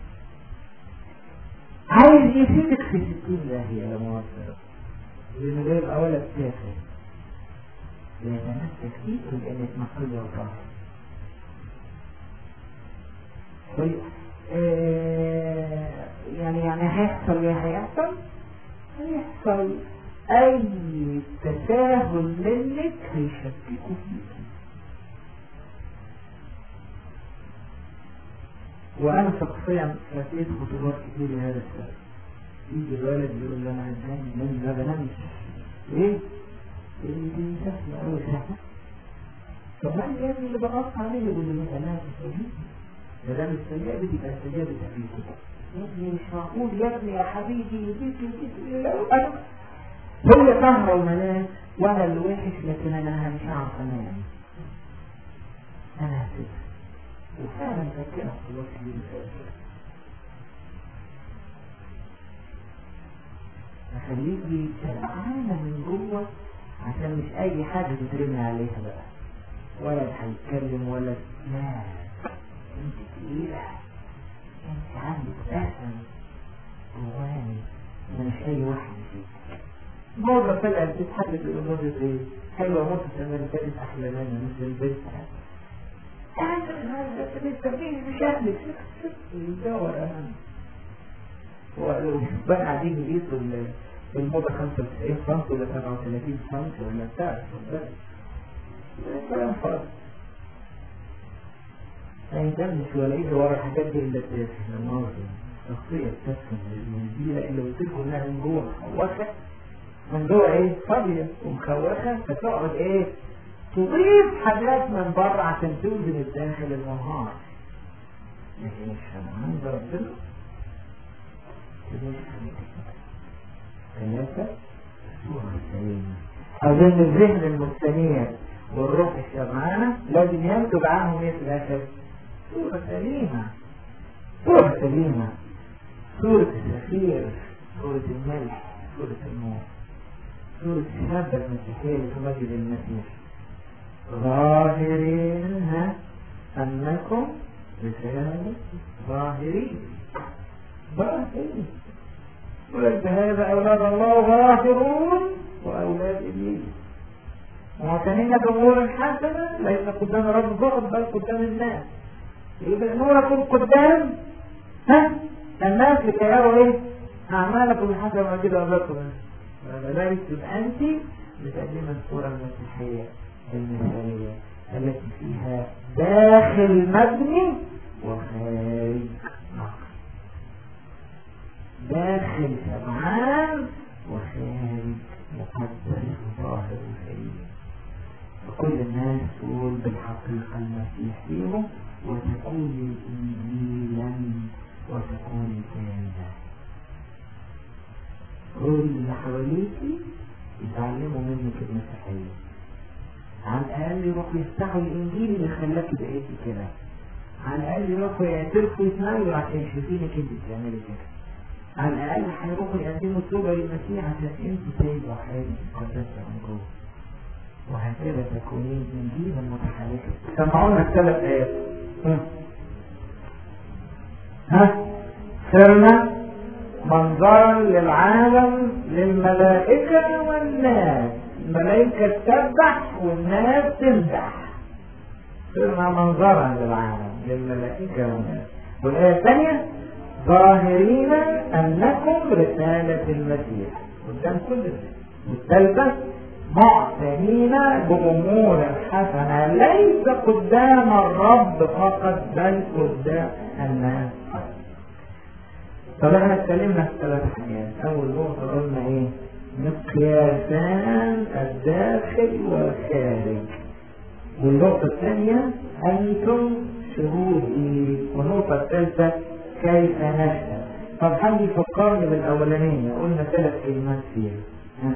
عايز يفيدك في 60 لاهية لا مؤثرة، لأنه ده يبقى ولد تافه يتمسك فيك لأنك مقصودة وطاهر. يعني هيحصل أي تساهل منك هيشككوا فيك. وأنا شخصيا فاتيت خطوبات كتير لهذا السبب. يجي الولد يقول لي أنا عندي من ما بنامش. ليه؟ اللي دي سهلة أوي سهلة. طب ما أنا اللي بغص عليه يقول لي أنا مستجيب. ما دام استجابت يبقى استجابت أبيكم. يا ابني مش معقول يا ابني يا حبيبي يديك هو سهرة ومنام وأنا اللي وحش لكن أنا مش عارف أنام. أنا هسيب وفعلا فكرة خلاص لي بفكرة أخليكي شبعانة من جوه عشان مش أي حاجة تترمي عليها بقى، ولا هيتكلم ولا لا، انت تقيلة، انت عندك أسم جواني مش أي واحد فيك. مرة طلعت تتحدث الأمور ايه حلوة موت الزمان كانت أحلى منها مثل البنت التربية بشكل الدور أهم. ولو بقى قاعدين يقيسوا الموضة 95 سم ولا 37 سم ولا بتاع كلام فاضي. ما يهتمش ولا يجي ورا الحاجات دي الا التافه لما الشخصية بتفهم الجميلة اللي قلت لكم انها من جوه مخوخة، من جوه ايه؟ فاضية ومخوخة، فتقعد ايه؟ تضيف حاجات من بره عشان توزن الداخل المنهار. لكن الشمعان عند ربنا ثلاثة صورة سليمة. أظن الذهن المستنير والروح الشمعانة لازم ينتج عنهم ايه في الآخر؟ صورة سليمة. صورة سليمة، صورة السفير، صورة الملح، صورة النور، صورة الشابة المسيحية اللي تمجد المسيح. ظاهرين أنكم رسالة ظاهرين. ظاهرين ولد هذا أولاد الله ظاهرون وأولاد إبليس معتنين بأمور حسنة ليس قدام رب فقط بل قدام الناس. يبقى نوركم قدام الناس لكي يروا ايه؟ أعمالكم الحسنة وجدوا أولادكم. ولذلك تبقى أنت بتقدم الصورة المسيحية المثالية التي فيها داخل مبني وخارج نقي، داخل سمعان وخارج مقدس وظاهر وسليم. فكل الناس تقول بالحقيقة المسيح فيهم وتكون إنجيلا وتكون كاملة. كل اللي حواليكي يتعلموا منك المسيحية، على الأقل يروحوا يفتحوا الإنجيل اللي خلاكي بقيتي كده، على الأقل يروحوا يعترفوا يسمعوا عشان يشوفينك انت بتعملي كده، على الأقل هيروحوا يقدموا توبة للمسيح عشان انت سايبة حياتك مقدسة من جوه. وهكذا تكونين إنجيلا متحركة. سمعونا الثلاث آيات. صرنا منظرا للعالم للملائكة والناس. الملائكة تسبح والناس تمدح. صرنا منظرا للعالم للملائكة والناس. والآية الثانية ظاهرين أنكم رسالة المسيح قدام كل الناس. والثالثة معتنين بأمور حسنة ليس قدام الرب فقط بل قدام الناس. طب احنا اتكلمنا في 3 حاجات. اول نقطة قلنا ايه؟ مقياسان الداخل والخارج. والنقطة الثانية انتم شهودي. والنقطة الثالثة كيف نشهد. طب حد يفكرني بالاولانية؟ قلنا 3 كلمات فيها.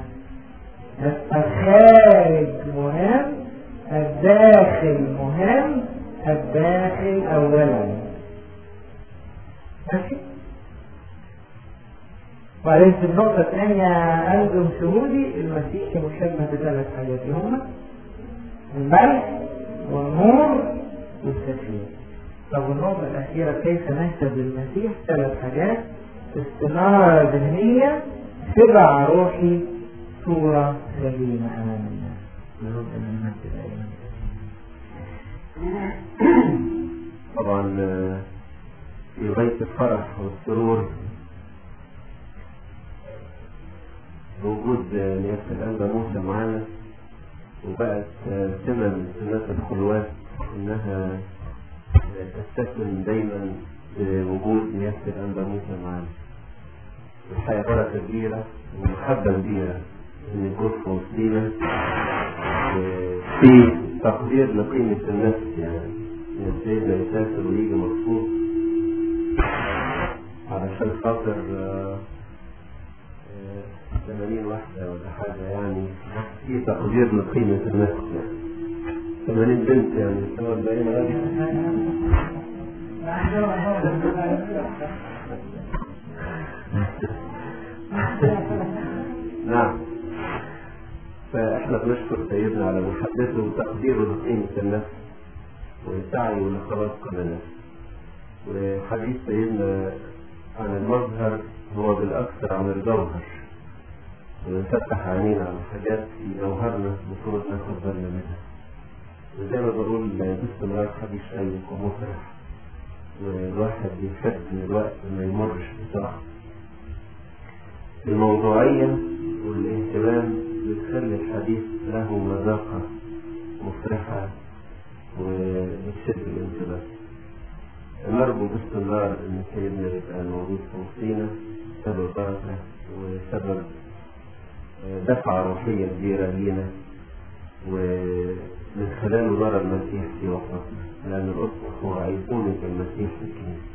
الخارج مهم، الداخل مهم، الداخل اولا. ماشي؟ وبعدين في النقطة الثانية أنتم شهودي. المسيح مشبه ب3 حاجات هما الملح والنور والسفير. طب النقطة الأخيرة كيف نشهد المسيح؟ 3 حاجات: استنارة ذهنية، شبع روحي، صورة سليمة أمام الناس. طبعا في غاية الفرح والسرور بوجود نيافة الأنبا موسى معانا، وبقت سمة من سمات الخلوات إنها تستثمن دايما بوجود نيافة الأنبا موسى معانا. الحقيقة بركة كبيرة ومحبة كبيرة إن يكون في وسطينا في تقدير لقيمة النفس. يعني سيدنا يسافر ويجي مخصوص علشان خاطر 80 واحدة ولا حاجة، يعني في تقدير لقيمة النفس. 80 بنت يعني سواء بقينا نعم. فاحنا بنشكر سيدنا على محبته وتقديره لقيمة النفس وسعيه لخلاص كل نفس. وحديث سيدنا عن المظهر هو بالأكثر عن الجوهر، ونفتح عينينا على حاجات في جوهرنا المفروض ناخد بالنا منها. وزي ما بقول باستمرار حديث شيق ومفرح، والواحد بيحب الوقت ما يمرش بسرعة. الموضوعية والاهتمام بتخلي الحديث له مذاقة مفرحة وبتشد الانتباه. نرجو باستمرار ان سيدنا يبقى موجود في وسطينا سبب بركة وسبب دفعة روحية كبيرة لينا، ومن خلاله نرى المسيح في وسطنا، لأن الأسقف هو أيقونة المسيح في الكنيسة.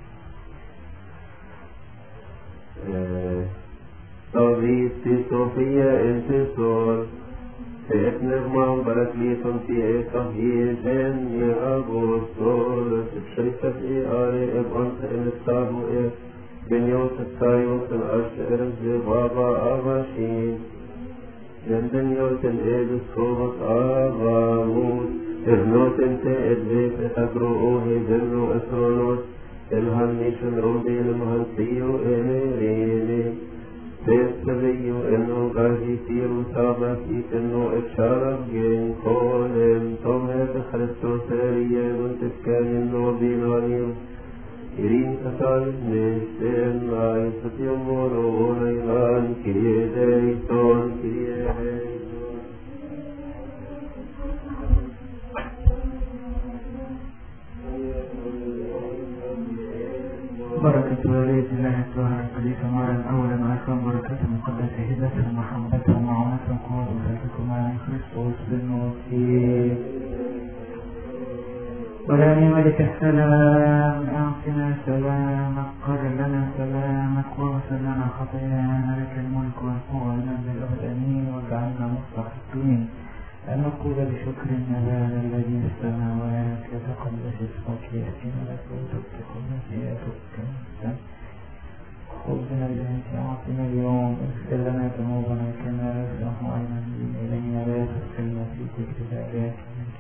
Tavisi Sofia Intisor Setnev man Barakliton Tie Kahiden Ni Agostor Sipshritas I Are Ebanta Emistahu Benyot Sayot Asher Zibaba Avashin Yendenyot Edis Kovat Avamut Evnoten Te Edvip Etagro Ohe Zerno Esronos Elhanishon Rumbin Mahansiyo Emerini Testevio eno gahitiru sabakit eno etsharagin kolem tomet Christos eriegun teskenin no binanir Irin katal nesen ay satyam moro onaylan kirie deikton kirie بركة وليد الله الظاهر القديسة مرة أولا وأخيرا بركة مقدسة هدتها ومحبتها ومعونتها وقوة وفاتكم على كريستوس بالنوتي ولاني ملك السلام أعطنا سلامك قرر لنا سلامك واغفر لنا خطايانا لك الملك والقوة والمجد الأبد آمين واجعلنا مستحقين أن نقول بشكر النبال الذي في السماوات يتقدس اسمك يأتي ملكوتك تكن مشيئتك خبزنا الذي أعطنا اليوم اغفر لنا ذنوبنا كما نغفر أيضا إلينا لا تدخلنا في تجربة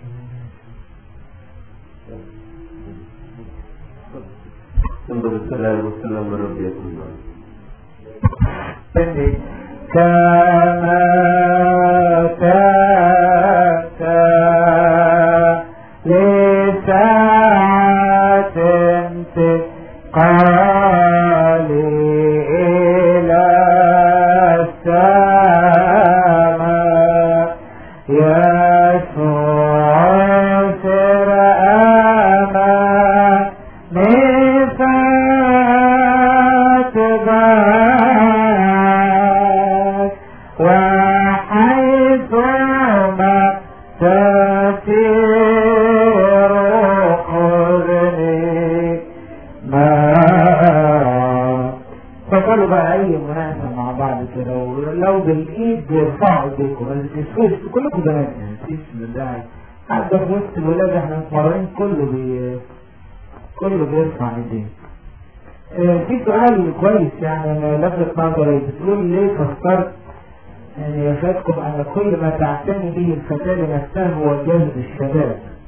الحمد لله والسلام على رب يكون كما لساعة انتقال إلى السماء يسوع سر أمامي فاتبعك وحيثما تسير خذني معك. فقالوا بقى أي مناسبة مع بعض كده ولو بالإيد بيرفعوا ايديكم ما تسكتوش كلكم بنات يعني مفيش داعي حتى في وسط الولاد احنا متمرنين كله بيرفع ايديه. في سؤال كويس يعني لفت نظري بتقول ليه فسرت يعني يفادكم أن كل ما تعتني به الفتاة لنفسها هو جذب الشباب